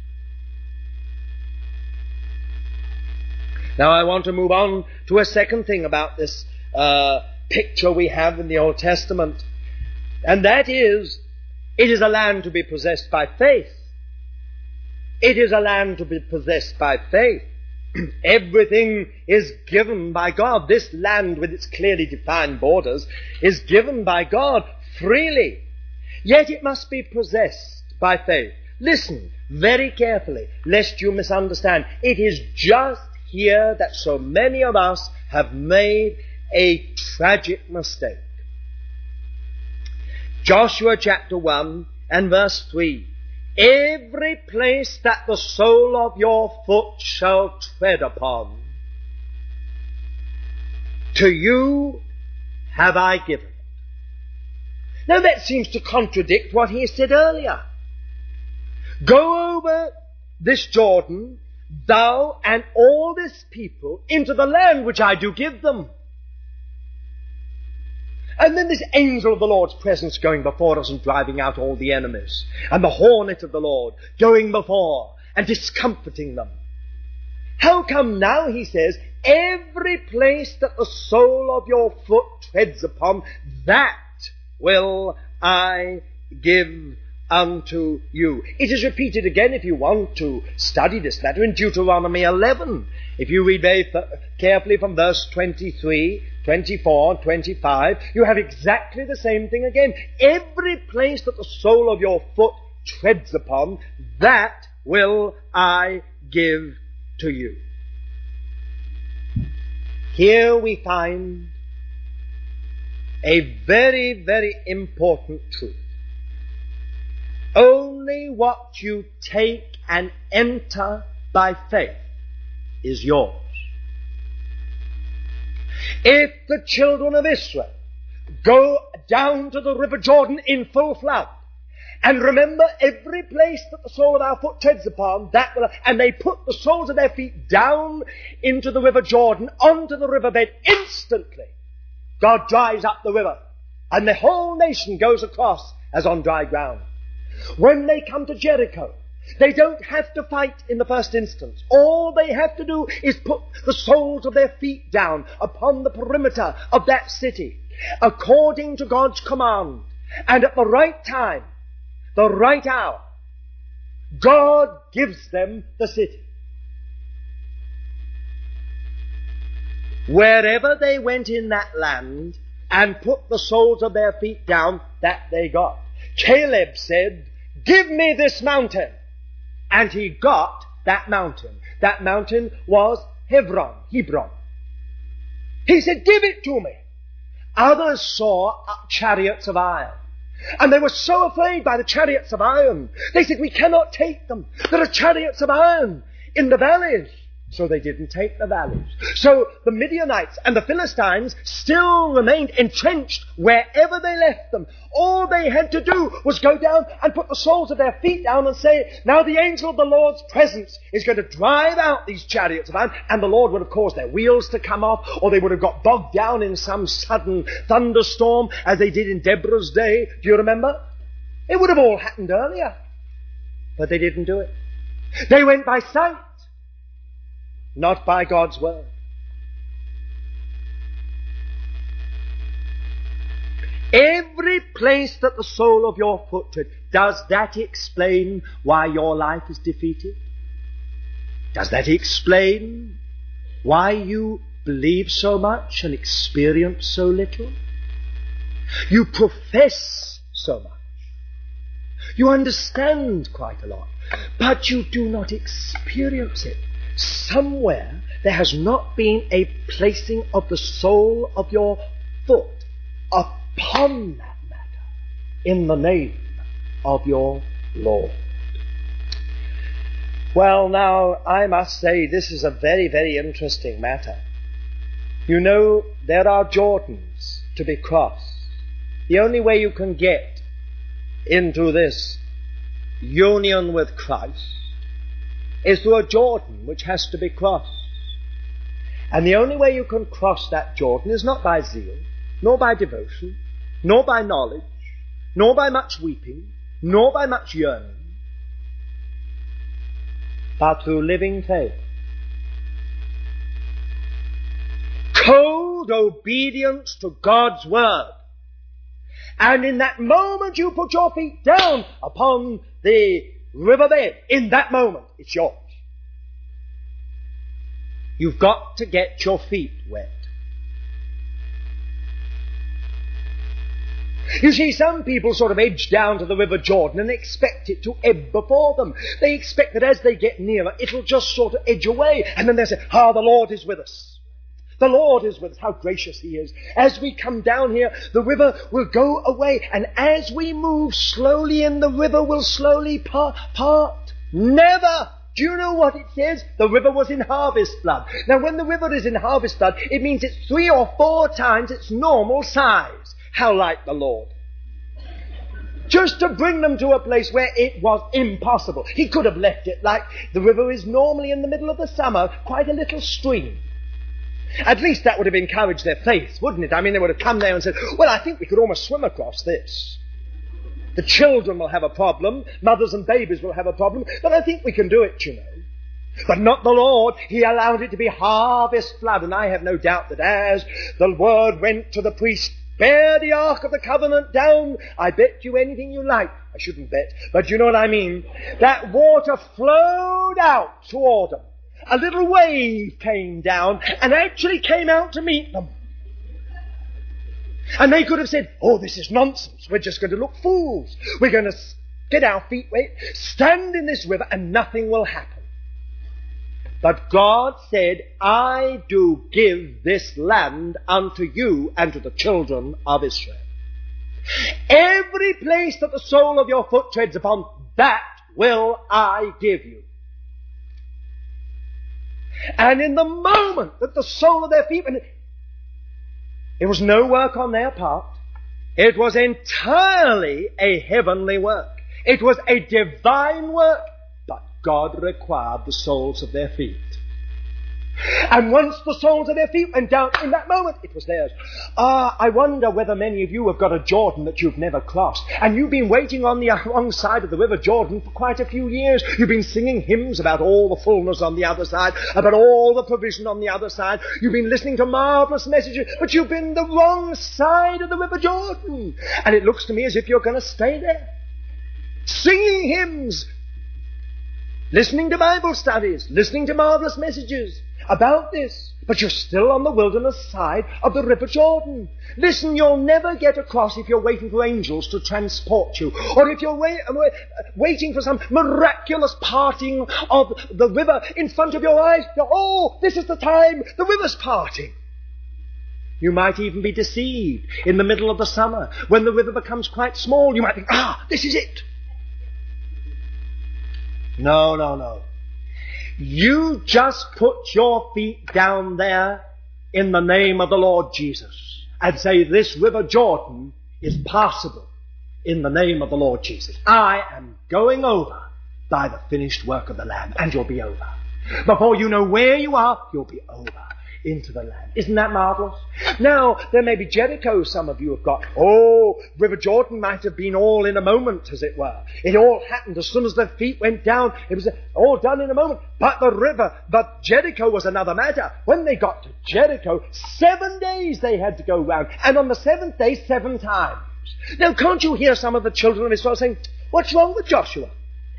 Now I want to move on to a second thing about this picture we have in the Old Testament, and that is, it is a land to be possessed by faith. It is a land to be possessed by faith. Everything is given by God. This land with its clearly defined borders is given by God freely. Yet it must be possessed by faith. Listen very carefully, lest you misunderstand. It is just here that so many of us have made a tragic mistake. Joshua chapter 1 and verse 3. Every place that the sole of your foot shall tread upon, to you have I given it. Now that seems to contradict what he said earlier. Go over this Jordan, thou and all this people, into the land which I do give them. And then this angel of the Lord's presence going before us and driving out all the enemies, and the hornet of the Lord going before and discomforting them. How come now, he says, every place that the sole of your foot treads upon, that will I give unto you. It is repeated again, if you want to study this matter, in Deuteronomy 11. If you read very carefully from verse 23, 24, 25, you have exactly the same thing again. Every place that the sole of your foot treads upon, that will I give to you. Here we find a very, very important truth. Only what you take and enter by faith is yours. If the children of Israel go down to the river Jordan in full flood, and remember every place that the sole of our foot treads upon, and they put the soles of their feet down into the river Jordan, onto the riverbed, instantly God dries up the river, and the whole nation goes across as on dry ground. When they come to Jericho, they don't have to fight in the first instance. All they have to do is put the soles of their feet down upon the perimeter of that city, according to God's command. And at the right time, the right hour, God gives them the city. Wherever they went in that land and put the soles of their feet down, that they got. Caleb said, "Give me this mountain." And he got that mountain. That mountain was Hebron. He said, "Give it to me." Others saw chariots of iron. And they were so afraid by the chariots of iron. They said, "We cannot take them. There are chariots of iron in the valleys." So they didn't take the valleys. So the Midianites and the Philistines still remained entrenched wherever they left them. All they had to do was go down and put the soles of their feet down and say, "Now the angel of the Lord's presence is going to drive out these chariots of iron." And the Lord would have caused their wheels to come off, or they would have got bogged down in some sudden thunderstorm, as they did in Deborah's day. Do you remember? It would have all happened earlier. But they didn't do it. They went by sight, not by God's word. Every place that the sole of your foot treads, does that explain why your life is defeated? Does that explain why you believe so much and experience so little? You profess so much. You understand quite a lot, but you do not experience it. Somewhere there has not been a placing of the sole of your foot upon that matter in the name of your Lord. Well, now, I must say this is a very, very interesting matter. You know, there are Jordans to be crossed. The only way you can get into this union with Christ is through a Jordan which has to be crossed. And the only way you can cross that Jordan is not by zeal, nor by devotion, nor by knowledge, nor by much weeping, nor by much yearning, but through living faith. Cold obedience to God's word. And in that moment you put your feet down upon the riverbed, in that moment it's yours. You've got to get your feet wet. You see, some people sort of edge down to the River Jordan and expect it to ebb before them. They expect that as they get nearer, it'll just sort of edge away. And then they say, "Ah, the Lord is with us. The Lord is with us. How gracious He is." As we come down here, the river will go away. And as we move slowly in, the river will slowly part. Never. Do you know what it says? The river was in harvest flood. Now, when the river is in harvest flood, it means it's 3 or 4 times its normal size. How like the Lord. Just to bring them to a place where it was impossible. He could have left it like the river is normally in the middle of the summer, quite a little stream. At least that would have encouraged their faith, wouldn't it? I mean, they would have come there and said, "Well, I think we could almost swim across this. The children will have a problem, mothers and babies will have a problem, but I think we can do it, you know." But not the Lord. He allowed it to be harvest flood, and I have no doubt that as the word went to the priest, "Bear the Ark of the Covenant down," I bet you anything you like. I shouldn't bet, but you know what I mean. That water flowed out toward them. A little wave came down and actually came out to meet them. And they could have said, "Oh, this is nonsense. We're just going to look fools. We're going to get our feet wet, stand in this river, and nothing will happen." But God said, "I do give this land unto you and to the children of Israel." Every place that the sole of your foot treads upon, that will I give you. And in the moment that the sole of their feet, it was no work on their part. It was entirely a heavenly work. It was a divine work. But God required the soles of their feet. And once the soles of their feet went down, in that moment, it was theirs. I wonder whether many of you have got a Jordan that you've never crossed. And you've been waiting on the wrong side of the River Jordan for quite a few years. You've been singing hymns about all the fullness on the other side, about all the provision on the other side. You've been listening to marvelous messages, but you've been the wrong side of the River Jordan. And it looks to me as if you're going to stay there. Singing hymns, listening to Bible studies, listening to marvelous messages about this, but you're still on the wilderness side of the River Jordan. Listen, you'll never get across if you're waiting for angels to transport you, or if you're waiting for some miraculous parting of the river in front of your eyes. Oh, this is the time, the river's parting. You might even be deceived in the middle of the summer when the river becomes quite small. You might think, this is it. No. You just put your feet down there in the name of the Lord Jesus and say, this River Jordan is passable in the name of the Lord Jesus. I am going over by the finished work of the Lamb, and you'll be over. Before you know where you are, you'll be over into the land. Isn't that marvelous? Now, there may be Jericho some of you have got. River Jordan might have been all in a moment, as it were. It all happened as soon as their feet went down. It was all done in a moment. But Jericho was another matter. When they got to Jericho, 7 days they had to go round. And on the 7th day, 7 times. Now, can't you hear some of the children of Israel saying, what's wrong with Joshua?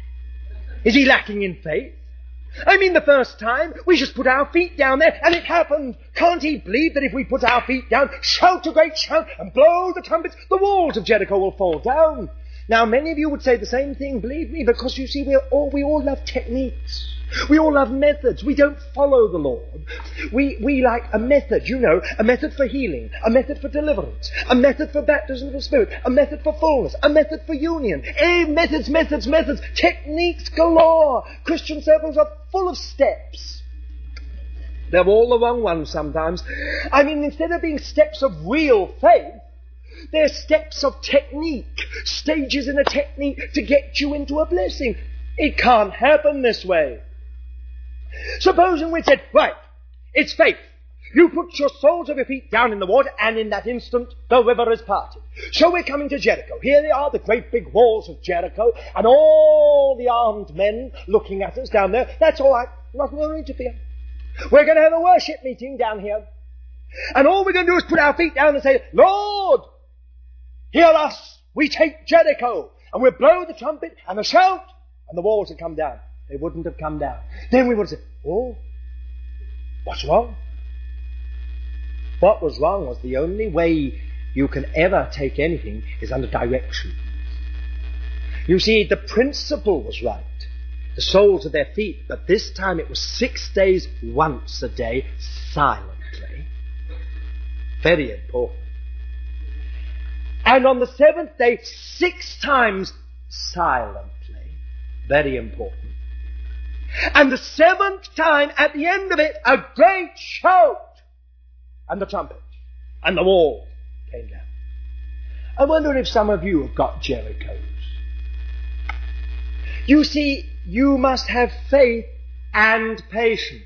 Is he lacking in faith? I mean, the first time, we just put our feet down there, and it happened. Can't he believe that if we put our feet down, shout a great shout, and blow the trumpets, the walls of Jericho will fall down? Now, many of you would say the same thing, believe me, because you see, we all love techniques. We all love methods. We don't follow the Lord. We like a method, a method for healing, a method for deliverance, a method for baptism of the Spirit, a method for fullness, a method for union. Methods, techniques galore. Christian circles are full of steps. They're all the wrong ones sometimes. I mean, instead of being steps of real faith, they're steps of technique, stages in a technique to get you into a blessing. It can't happen this way. Supposing we said, right, it's faith. You put your soles of your feet down in the water, and in that instant, the river is parted. So we're coming to Jericho. Here they are, the great big walls of Jericho, and all the armed men looking at us down there. That's all right. Not going to interfere. We're going to have a worship meeting down here. And all we're going to do is put our feet down and say, Lord, hear us. We take Jericho. And we'll blow the trumpet and the shout, and the walls will come down. They wouldn't have come down. Then we would have said, what's wrong? What was wrong was the only way you can ever take anything is under direction. You see, the principle was right. The soles of their feet, but this time it was 6 days, once a day, silently. Very important. And on the 7th day, 6 times silently. Very important. And the 7th time, at the end of it, a great shout. And the trumpet. And the wall came down. I wonder if some of you have got Jerichos. You see, you must have faith and patience.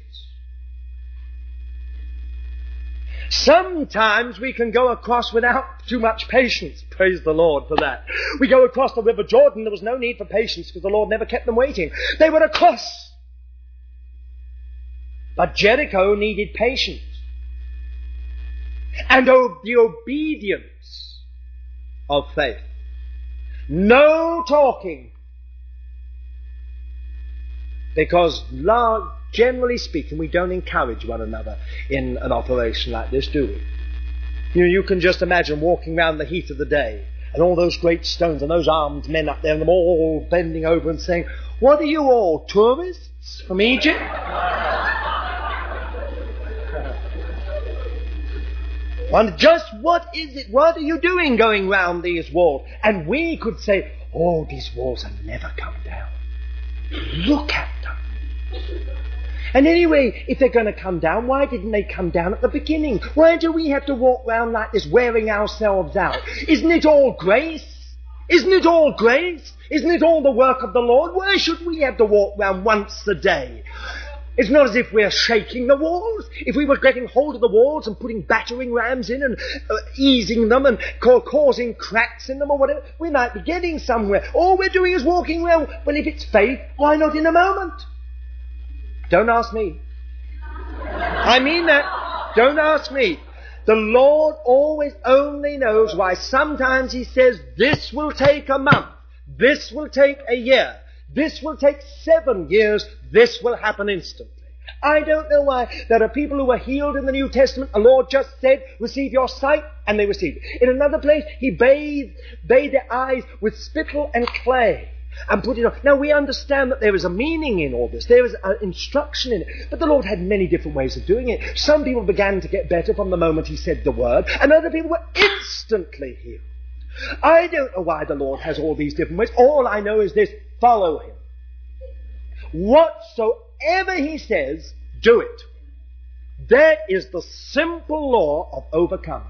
Sometimes we can go across without too much patience. Praise the Lord for that. We go across the River Jordan. There was no need for patience because the Lord never kept them waiting. They were across. But Jericho needed patience. And the obedience of faith. No talking. Because generally speaking, we don't encourage one another in an operation like this, do we? You can just imagine walking around the heat of the day and all those great stones and those armed men up there and them all bending over and saying, what are you all, tourists from Egypt? And just what is it? What are you doing going round these walls? And we could say, these walls have never come down. Look at them. And anyway, if they're going to come down, why didn't they come down at the beginning? Why do we have to walk round like this, wearing ourselves out? Isn't it all grace? Isn't it all grace? Isn't it all the work of the Lord? Why should we have to walk round once a day? It's not as if we're shaking the walls. If we were getting hold of the walls and putting battering rams in and easing them and causing cracks in them or whatever, we might be getting somewhere. All we're doing is walking around. Well, if it's faith, why not in a moment? Don't ask me. I mean that. Don't ask me. The Lord always only knows why sometimes He says, this will take a month. This will take a year. This will take 7 years. This will happen instantly. I don't know why. There are people who were healed in the New Testament. The Lord just said, receive your sight, and they received it. In another place, He bathed their eyes with spittle and clay and put it on. Now, we understand that there is a meaning in all this. There is an instruction in it. But the Lord had many different ways of doing it. Some people began to get better from the moment He said the word, and other people were instantly healed. I don't know why the Lord has all these different ways. All I know is this: follow Him. Whatsoever He says, do it. That is the simple law of overcoming.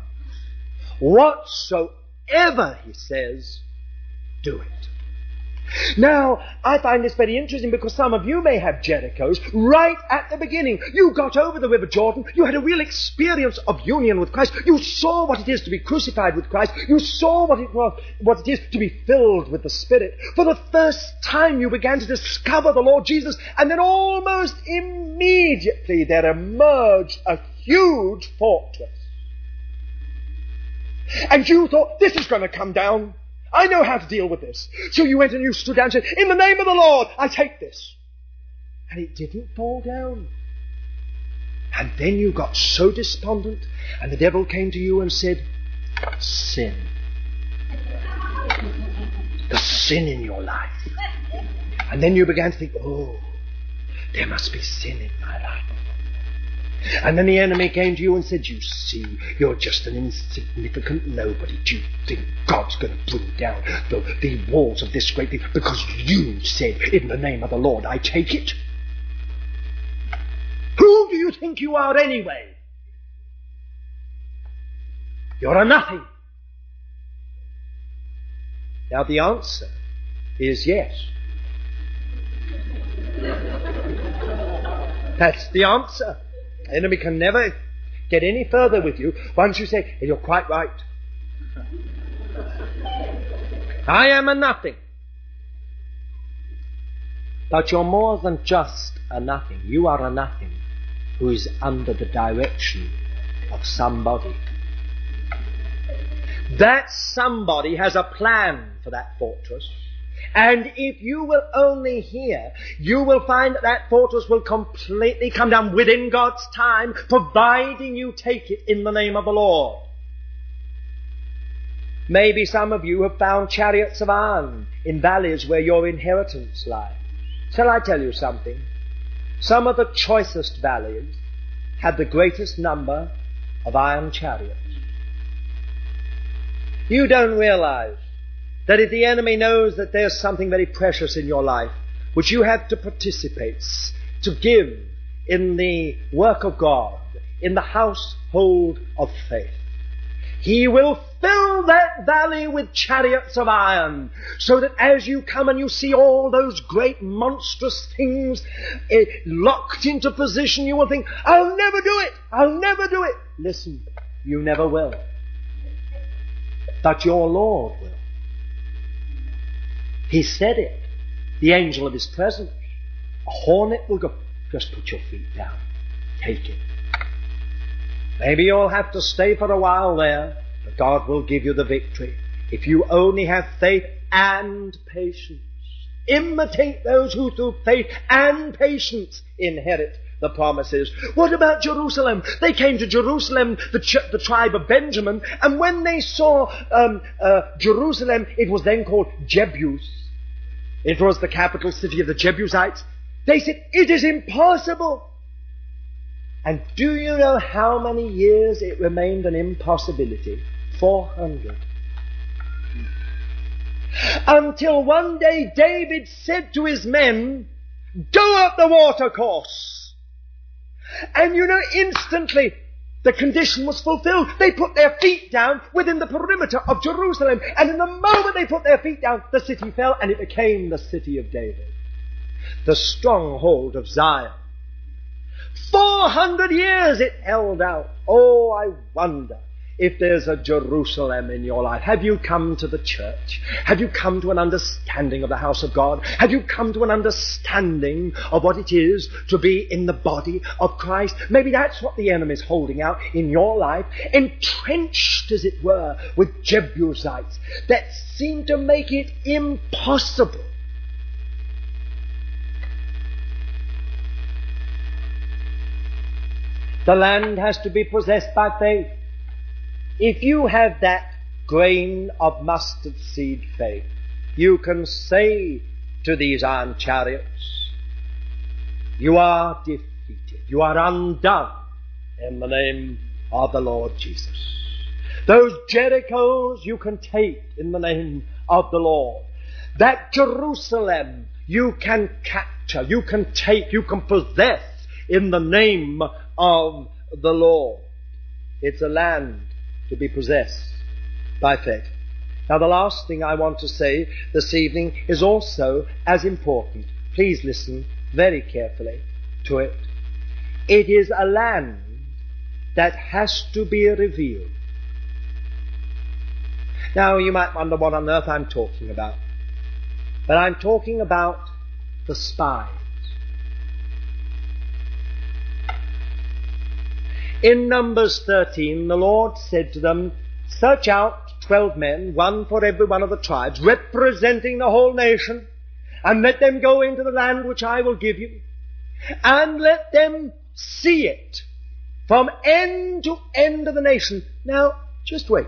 Whatsoever He says, do it. Now, I find this very interesting because some of you may have Jerichos right at the beginning. You got over the River Jordan. You had a real experience of union with Christ. You saw what it is to be crucified with Christ. You saw what it is to be filled with the Spirit. For the first time you began to discover the Lord Jesus, and then almost immediately there emerged a huge fortress. And you thought, this is going to come down. I know how to deal with this. So you went and you stood down and said, in the name of the Lord, I take this. And it didn't fall down. And then you got so despondent, and the devil came to you and said, sin. The sin in your life. And then you began to think, oh, there must be sin in my life. And then the enemy came to you and said, you see, you're just an insignificant nobody. Do you think God's going to bring down the walls of this great thing because you said, in the name of the Lord, I take it? Who do you think you are anyway? You're a nothing. Now the answer is yes. That's the answer. The enemy can never get any further with you once you say, hey, you're quite right. I am a nothing. But you're more than just a nothing. You are a nothing who is under the direction of somebody. That somebody has a plan for that fortress. And if you will only hear, you will find that that fortress will completely come down within God's time, providing you take it in the name of the Lord. Maybe some of you have found chariots of iron in valleys where your inheritance lies. Shall I tell you something? Some of the choicest valleys have the greatest number of iron chariots. You don't realize that if the enemy knows that there's something very precious in your life, which you have to participate, to give in the work of God, in the household of faith, he will fill that valley with chariots of iron, so that as you come and you see all those great monstrous things locked into position, you will think, I'll never do it, I'll never do it. Listen, you never will. But your Lord will. He said it. The angel of his presence. A hornet will go. Just put your feet down. Take it. Maybe you'll have to stay for a while there, but God will give you the victory. If you only have faith and patience. Imitate those who through faith and patience inherit the promises. What about Jerusalem? They came to Jerusalem, the tribe of Benjamin, and when they saw Jerusalem, it was then called Jebus. It was the capital city of the Jebusites. They said, it is impossible. And do you know how many years it remained an impossibility? 400. Until one day David said to his men, go up the watercourse. And you know, instantly the condition was fulfilled. They put their feet down within the perimeter of Jerusalem. And in the moment they put their feet down, the city fell and it became the city of David. The stronghold of Zion. 400 years it held out. Oh, I wonder if there's a Jerusalem in your life. Have you come to the church? Have you come to an understanding of the house of God? Have you come to an understanding of what it is to be in the body of Christ? Maybe that's what the enemy is holding out in your life, entrenched, as it were, with Jebusites that seem to make it impossible. The land has to be possessed by faith. If you have that grain of mustard seed faith, you can say to these iron chariots, you are defeated, you are undone in the name of the Lord Jesus. Those Jerichos you can take in the name of the Lord. That Jerusalem you can capture, you can take, you can possess in the name of the Lord. It's a land to be possessed by faith. Now, the last thing I want to say this evening is also as important. Please listen very carefully to it. It is a land that has to be revealed. Now, you might wonder what on earth I'm talking about. But I'm talking about the spies. In Numbers 13, the Lord said to them, search out 12 men, one for every one of the tribes, representing the whole nation, and let them go into the land which I will give you, and let them see it from end to end of the nation. Now, just wait.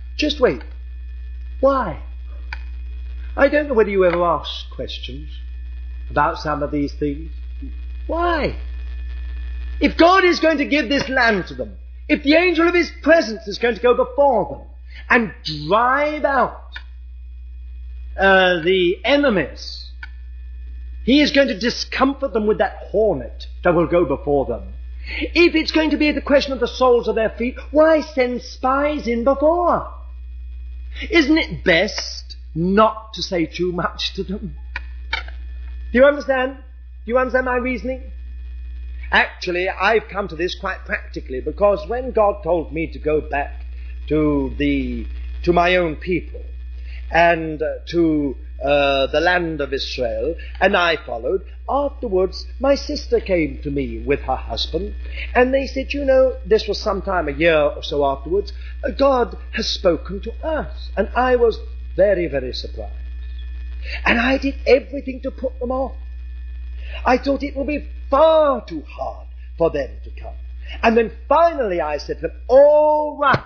Why? I don't know whether you ever ask questions about some of these things. Why? If God is going to give this land to them, if the angel of his presence is going to go before them and drive out the enemies, he is going to discomfort them with that hornet that will go before them. If it's going to be the question of the soles of their feet, why send spies in before? Isn't it best not to say too much to them? Do you understand? Do you understand my reasoning? Actually, I've come to this quite practically, because when God told me to go back to my own people and to the land of Israel, and I followed, afterwards my sister came to me with her husband, and they said, you know, this was sometime a year or so afterwards, God has spoken to us. And I was very, very surprised. And I did everything to put them off. I thought it would be far too hard for them to come. And then finally I said to them, all right,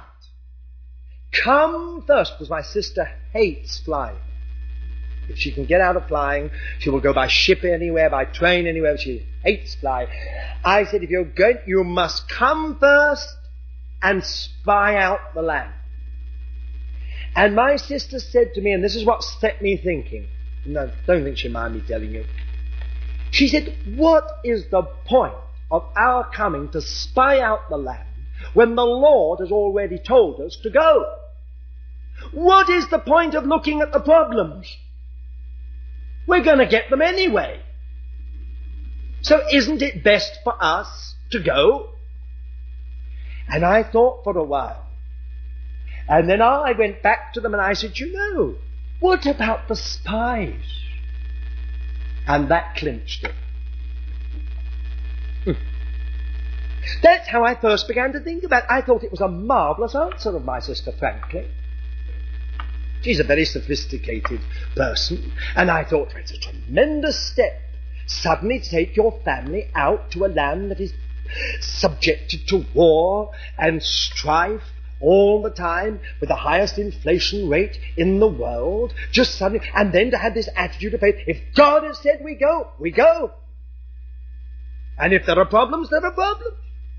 come first, because my sister hates flying. If she can get out of flying, she will go by ship anywhere, by train anywhere. She hates flying. I said, if you're going, you must come first and spy out the land. And my sister said to me, and this is what set me thinking. No, don't think she'll mind me telling you. She said, what is the point of our coming to spy out the land when the Lord has already told us to go? What is the point of looking at the problems? We're going to get them anyway. So isn't it best for us to go? And I thought for a while. And then I went back to them and I said, you know, what about the spies? And that clinched it. That's how I first began to think about it. I thought it was a marvellous answer of my sister, frankly. She's a very sophisticated person, and I thought, it's a tremendous step suddenly to take your family out to a land that is subjected to war and strife all the time, with the highest inflation rate in the world, just suddenly, and then to have this attitude of faith. If God has said we go, we go. And if there are problems, there are problems.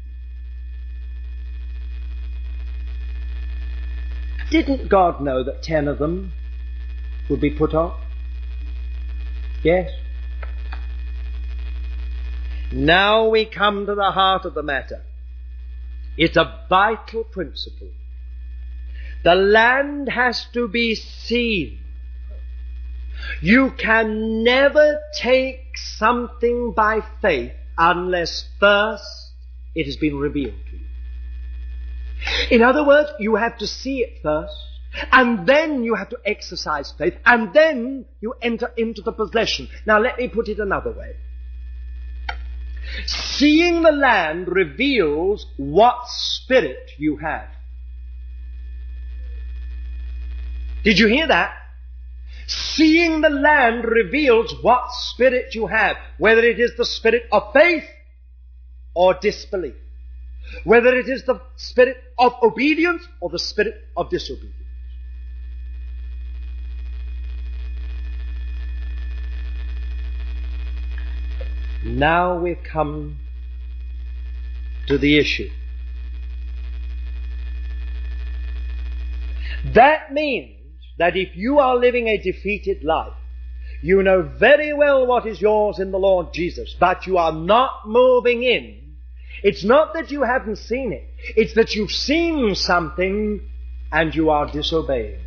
Didn't God know that 10 of them would be put off? Yes. Now we come to the heart of the matter. It's a vital principle. The land has to be seen. You can never take something by faith unless first it has been revealed to you. In other words, you have to see it first, and then you have to exercise faith, and then you enter into the possession. Now let me put it another way. Seeing the land reveals what spirit you have. Did you hear that? Seeing the land reveals what spirit you have, whether it is the spirit of faith or disbelief, whether it is the spirit of obedience or the spirit of disobedience. Now we've come to the issue. That means that if you are living a defeated life, you know very well what is yours in the Lord Jesus, but you are not moving in. It's not that you haven't seen it. It's that you've seen something and you are disobeying.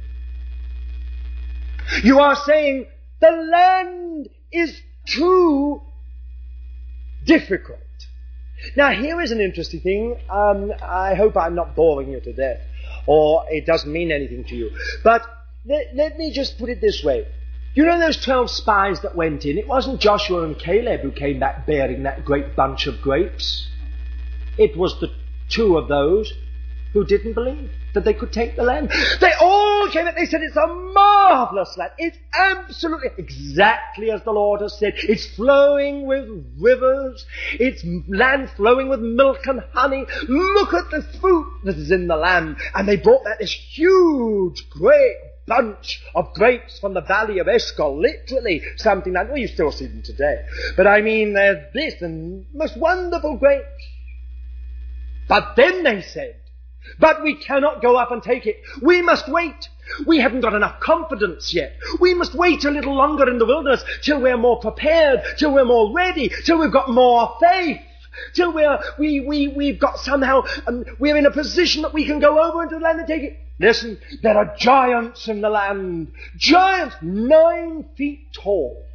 You are saying, the land is too difficult. Now here is an interesting thing. I hope I'm not boring you to death, or it doesn't mean anything to you. But let me just put it this way. You know those 12 spies that went in? It wasn't Joshua and Caleb who came back bearing that great bunch of grapes. It was the two of those who didn't believe that they could take the land. They all came and they said, it's a marvelous land. It's absolutely exactly as the Lord has said. It's flowing with rivers. It's land flowing with milk and honey. Look at the fruit that is in the land. And they brought back this huge, great bunch of grapes from the valley of Eshcol, literally something like, well, you still see them today. But I mean, there's this and most wonderful grapes. But then they said, but we cannot go up and take it. We must wait. We haven't got enough confidence yet. We must wait a little longer in the wilderness till we're more prepared, till we're more ready, till we've got more faith, till we've got somehow, we're in a position that we can go over into the land and take it. Listen, there are giants in the land. Giants 9 feet tall.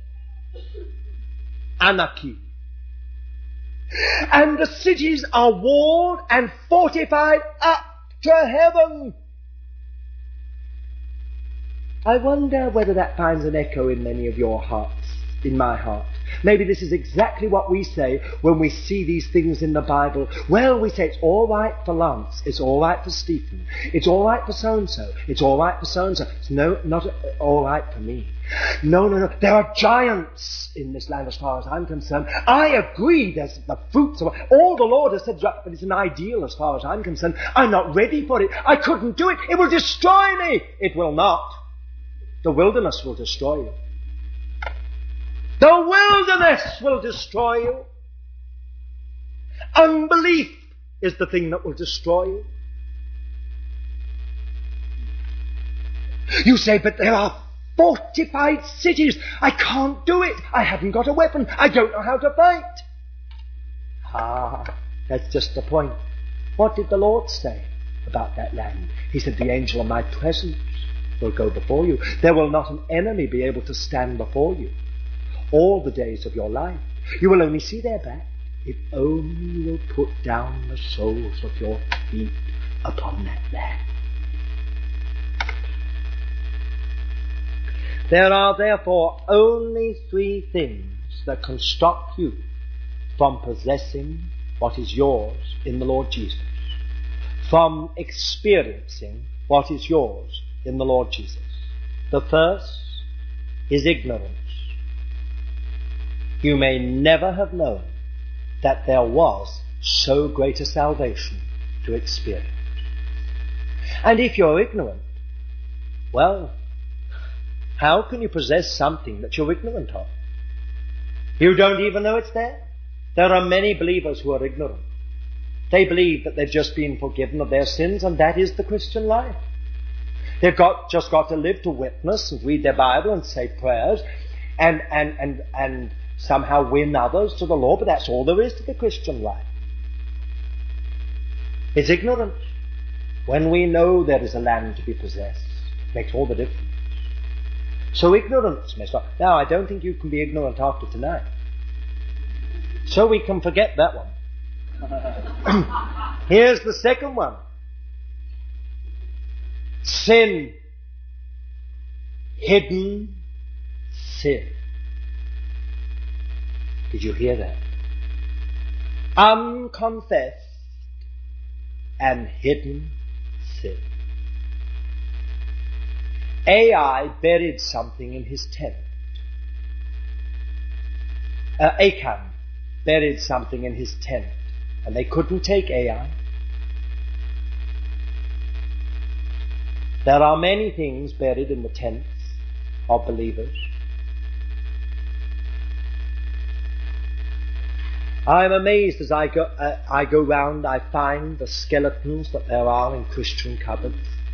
Anakim. And the cities are walled and fortified up to heaven. I wonder whether that finds an echo in many of your hearts, in my heart. Maybe this is exactly what we say when we see these things in the Bible. Well, we say it's all right for Lance, it's all right for Stephen, it's all right for so-and-so, it's all right for so-and-so. It's not all right for me. No. There are giants in this land as far as I'm concerned. I agree there's the fruits of all the Lord has said, but it's an ideal as far as I'm concerned. I'm not ready for it. I couldn't do it. It will destroy me. It will not. The wilderness will destroy you. The wilderness will destroy you. Unbelief is the thing that will destroy you. You say, but there are fortified cities. I can't do it. I haven't got a weapon. I don't know how to fight. That's just the point. What did the Lord say about that land? He said, the angel of my presence will go before you. There will not an enemy be able to stand before you all the days of your life. You will only see their back if only you will put down the soles of your feet upon that land. There are therefore only 3 things that can stop you from possessing what is yours in the Lord Jesus, from experiencing what is yours in the Lord Jesus. The first is ignorance. You may never have known that there was so great a salvation to experience. And if you're ignorant, well, how can you possess something that you're ignorant of? You don't even know it's there. There are many believers who are ignorant. They believe that they've just been forgiven of their sins, and that is the Christian life. They've just got to live to witness and read their Bible and say prayers and somehow win others to the Lord, but that's all there is to the Christian life. It's ignorance. When we know there is a land to be possessed, it makes all the difference. So ignorance may stop. Now, I don't think you can be ignorant after tonight. So we can forget that one. Here's the second one. Sin. Hidden sin. Did you hear that? Unconfessed and hidden sin. Ai buried something in his tent. Achan buried something in his tent, and they couldn't take Ai. There are many things buried in the tents of believers. I'm amazed as I go round, I find the skeletons that there are in Christian cupboards.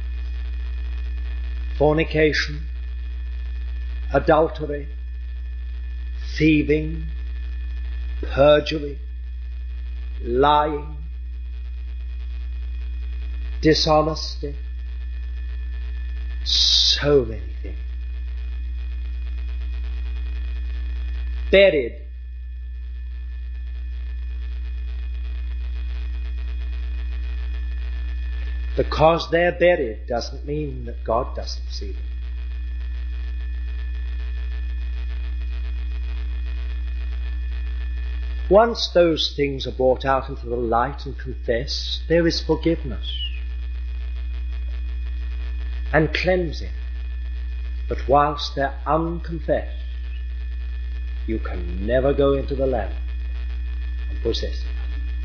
Fornication, adultery, thieving, perjury, lying, dishonesty, so many things. Buried. Because they're buried doesn't mean that God doesn't see them. Once those things are brought out into the light and confessed, there is forgiveness and cleansing. But whilst they're unconfessed, you can never go into the land and possess it.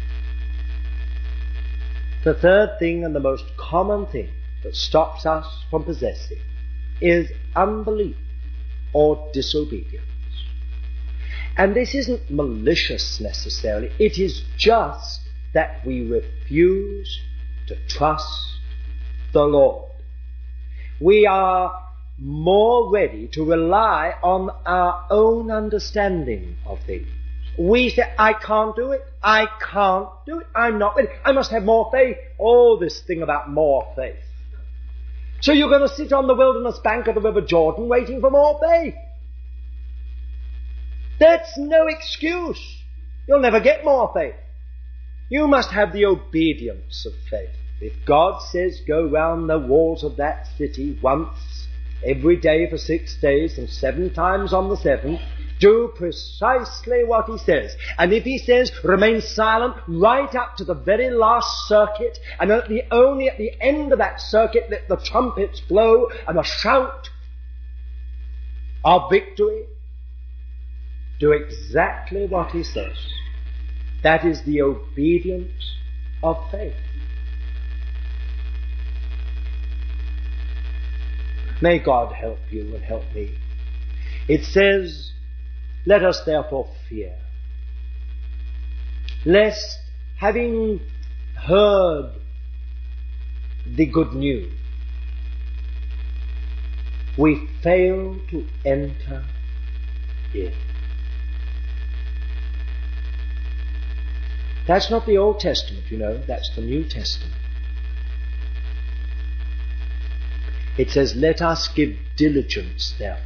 The third thing and the most common thing that stops us from possessing is unbelief or disobedience. And this isn't malicious necessarily, it is just that we refuse to trust the Lord. We are more ready to rely on our own understanding of things. We say, I can't do it, I'm not ready, I must have more faith. Oh, this thing about more faith. So you're going to sit on the wilderness bank of the River Jordan waiting for more faith. That's no excuse. You'll never get more faith. You must have the obedience of faith. If God says go round the walls of that city once every day for 6 days and 7 times on the 7th, do precisely what he says. And if he says remain silent right up to the very last circuit, and only at the end of that circuit let the trumpets blow and a shout of victory, do exactly what he says. That is the obedience of faith. May God help you and help me. It says, let us therefore fear, lest having heard the good news, we fail to enter in. That's not the Old Testament, you know, that's the New Testament. It says, let us give diligence, therefore,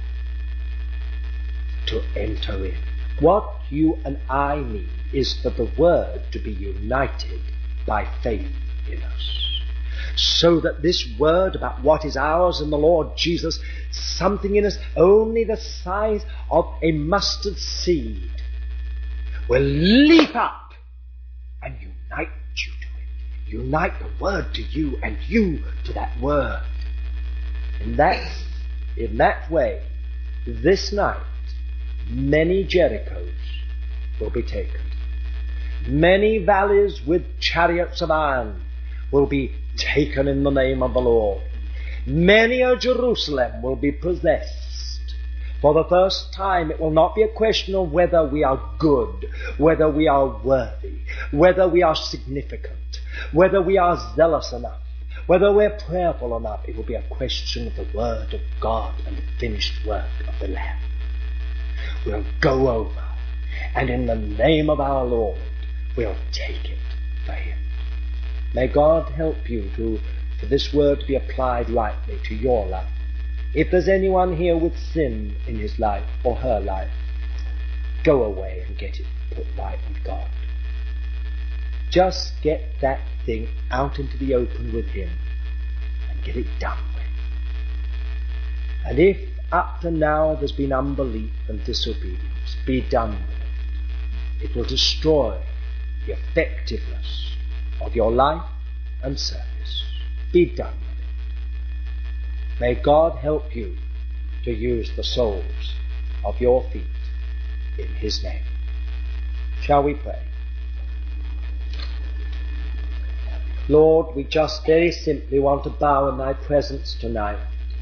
to enter in. What you and I need is for the Word to be united by faith in us. So that this Word about what is ours in the Lord Jesus, something in us only the size of a mustard seed, will leap up and unite you to it. Unite the Word to you and you to that Word. And in that way, this night, many Jerichos will be taken. Many valleys with chariots of iron will be taken in the name of the Lord. Many a Jerusalem will be possessed. For the first time, it will not be a question of whether we are good, whether we are worthy, whether we are significant, whether we are zealous enough, whether we're prayerful enough. It will be a question of the Word of God and the finished work of the Lamb. We'll go over, and in the name of our Lord, we'll take it for Him. May God help you for this word to be applied rightly to your life. If there's anyone here with sin in his life or her life, go away and get it put right with God. Just get that thing out into the open with Him and get it done with. And if up to now there's been unbelief and disobedience, be done with it. It will destroy the effectiveness of your life and service. Be done with it. May God help you to use the soles of your feet in His name. Shall we pray? Lord, we just very simply want to bow in Thy presence tonight.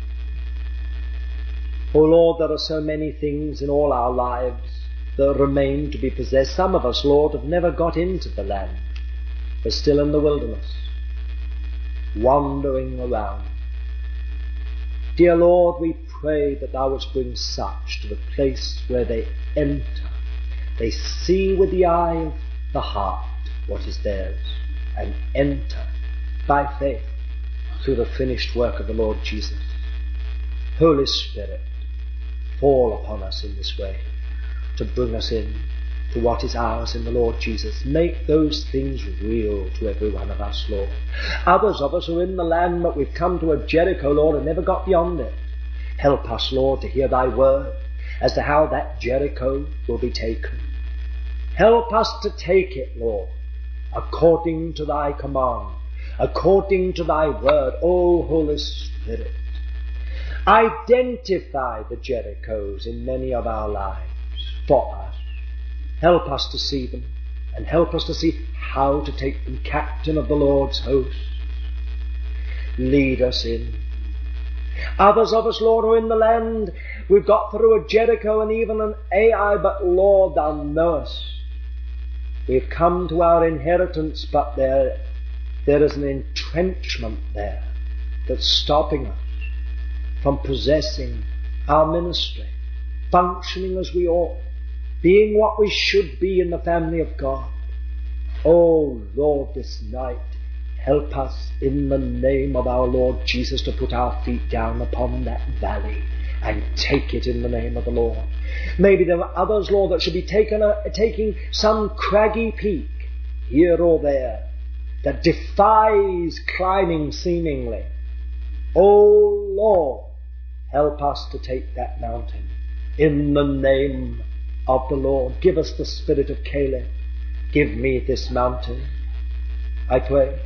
Oh Lord, there are so many things in all our lives that remain to be possessed. Some of us, Lord, have never got into the land. We're still in the wilderness, wandering around. Dear Lord, we pray that Thou wouldst bring such to the place where they enter. They see with the eye of the heart what is theirs, and enter by faith through the finished work of the Lord Jesus. Holy Spirit, fall upon us in this way to bring us in to what is ours in the Lord Jesus. Make those things real to every one of us, Lord. Others of us are in the land, but we've come to a Jericho, Lord, and never got beyond it. Help us, Lord, to hear Thy word as to how that Jericho will be taken. Help us to take it, Lord, according to Thy command, according to Thy word. O Holy Spirit, identify the Jerichos in many of our lives for us. Help us to see them, and help us to see how to take them captain of the Lord's host. Lead us in. Others of us, Lord, are in the land. We've got through a Jericho and even an Ai, but Lord, Thou knowest. We've come to our inheritance, but there is an entrenchment there that's stopping us from possessing our ministry, functioning as we ought, being what we should be in the family of God. Oh Lord, this night, help us in the name of our Lord Jesus to put our feet down upon that valley and take it in the name of the Lord. Maybe there are others, Lord, that should be taking some craggy peak here or there that defies climbing seemingly. Oh Lord, help us to take that mountain in the name of the Lord. Give us the spirit of Caleb. Give me this mountain, I pray.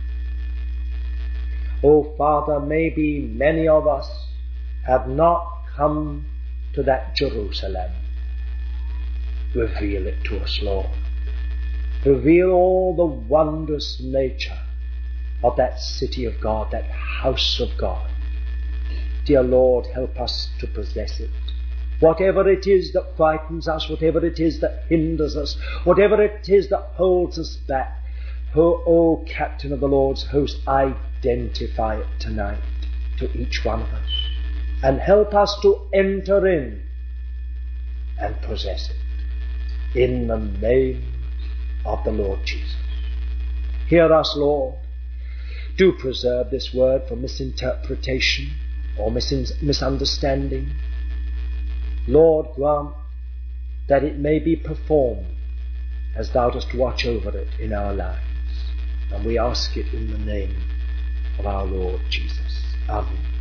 Oh Father, maybe many of us have not come to that Jerusalem. Reveal it to us, Lord. Reveal all the wondrous nature of that city of God, that house of God. Dear Lord, help us to possess it. Whatever it is that frightens us, whatever it is that hinders us, whatever it is that holds us back, O Captain of the Lord's host, identify it tonight to each one of us and help us to enter in and possess it in the name of the Lord Jesus. Hear us, Lord. Do preserve this word from misinterpretation or misunderstanding. Lord, grant that it may be performed as Thou dost watch over it in our lives. And we ask it in the name of our Lord Jesus. Amen.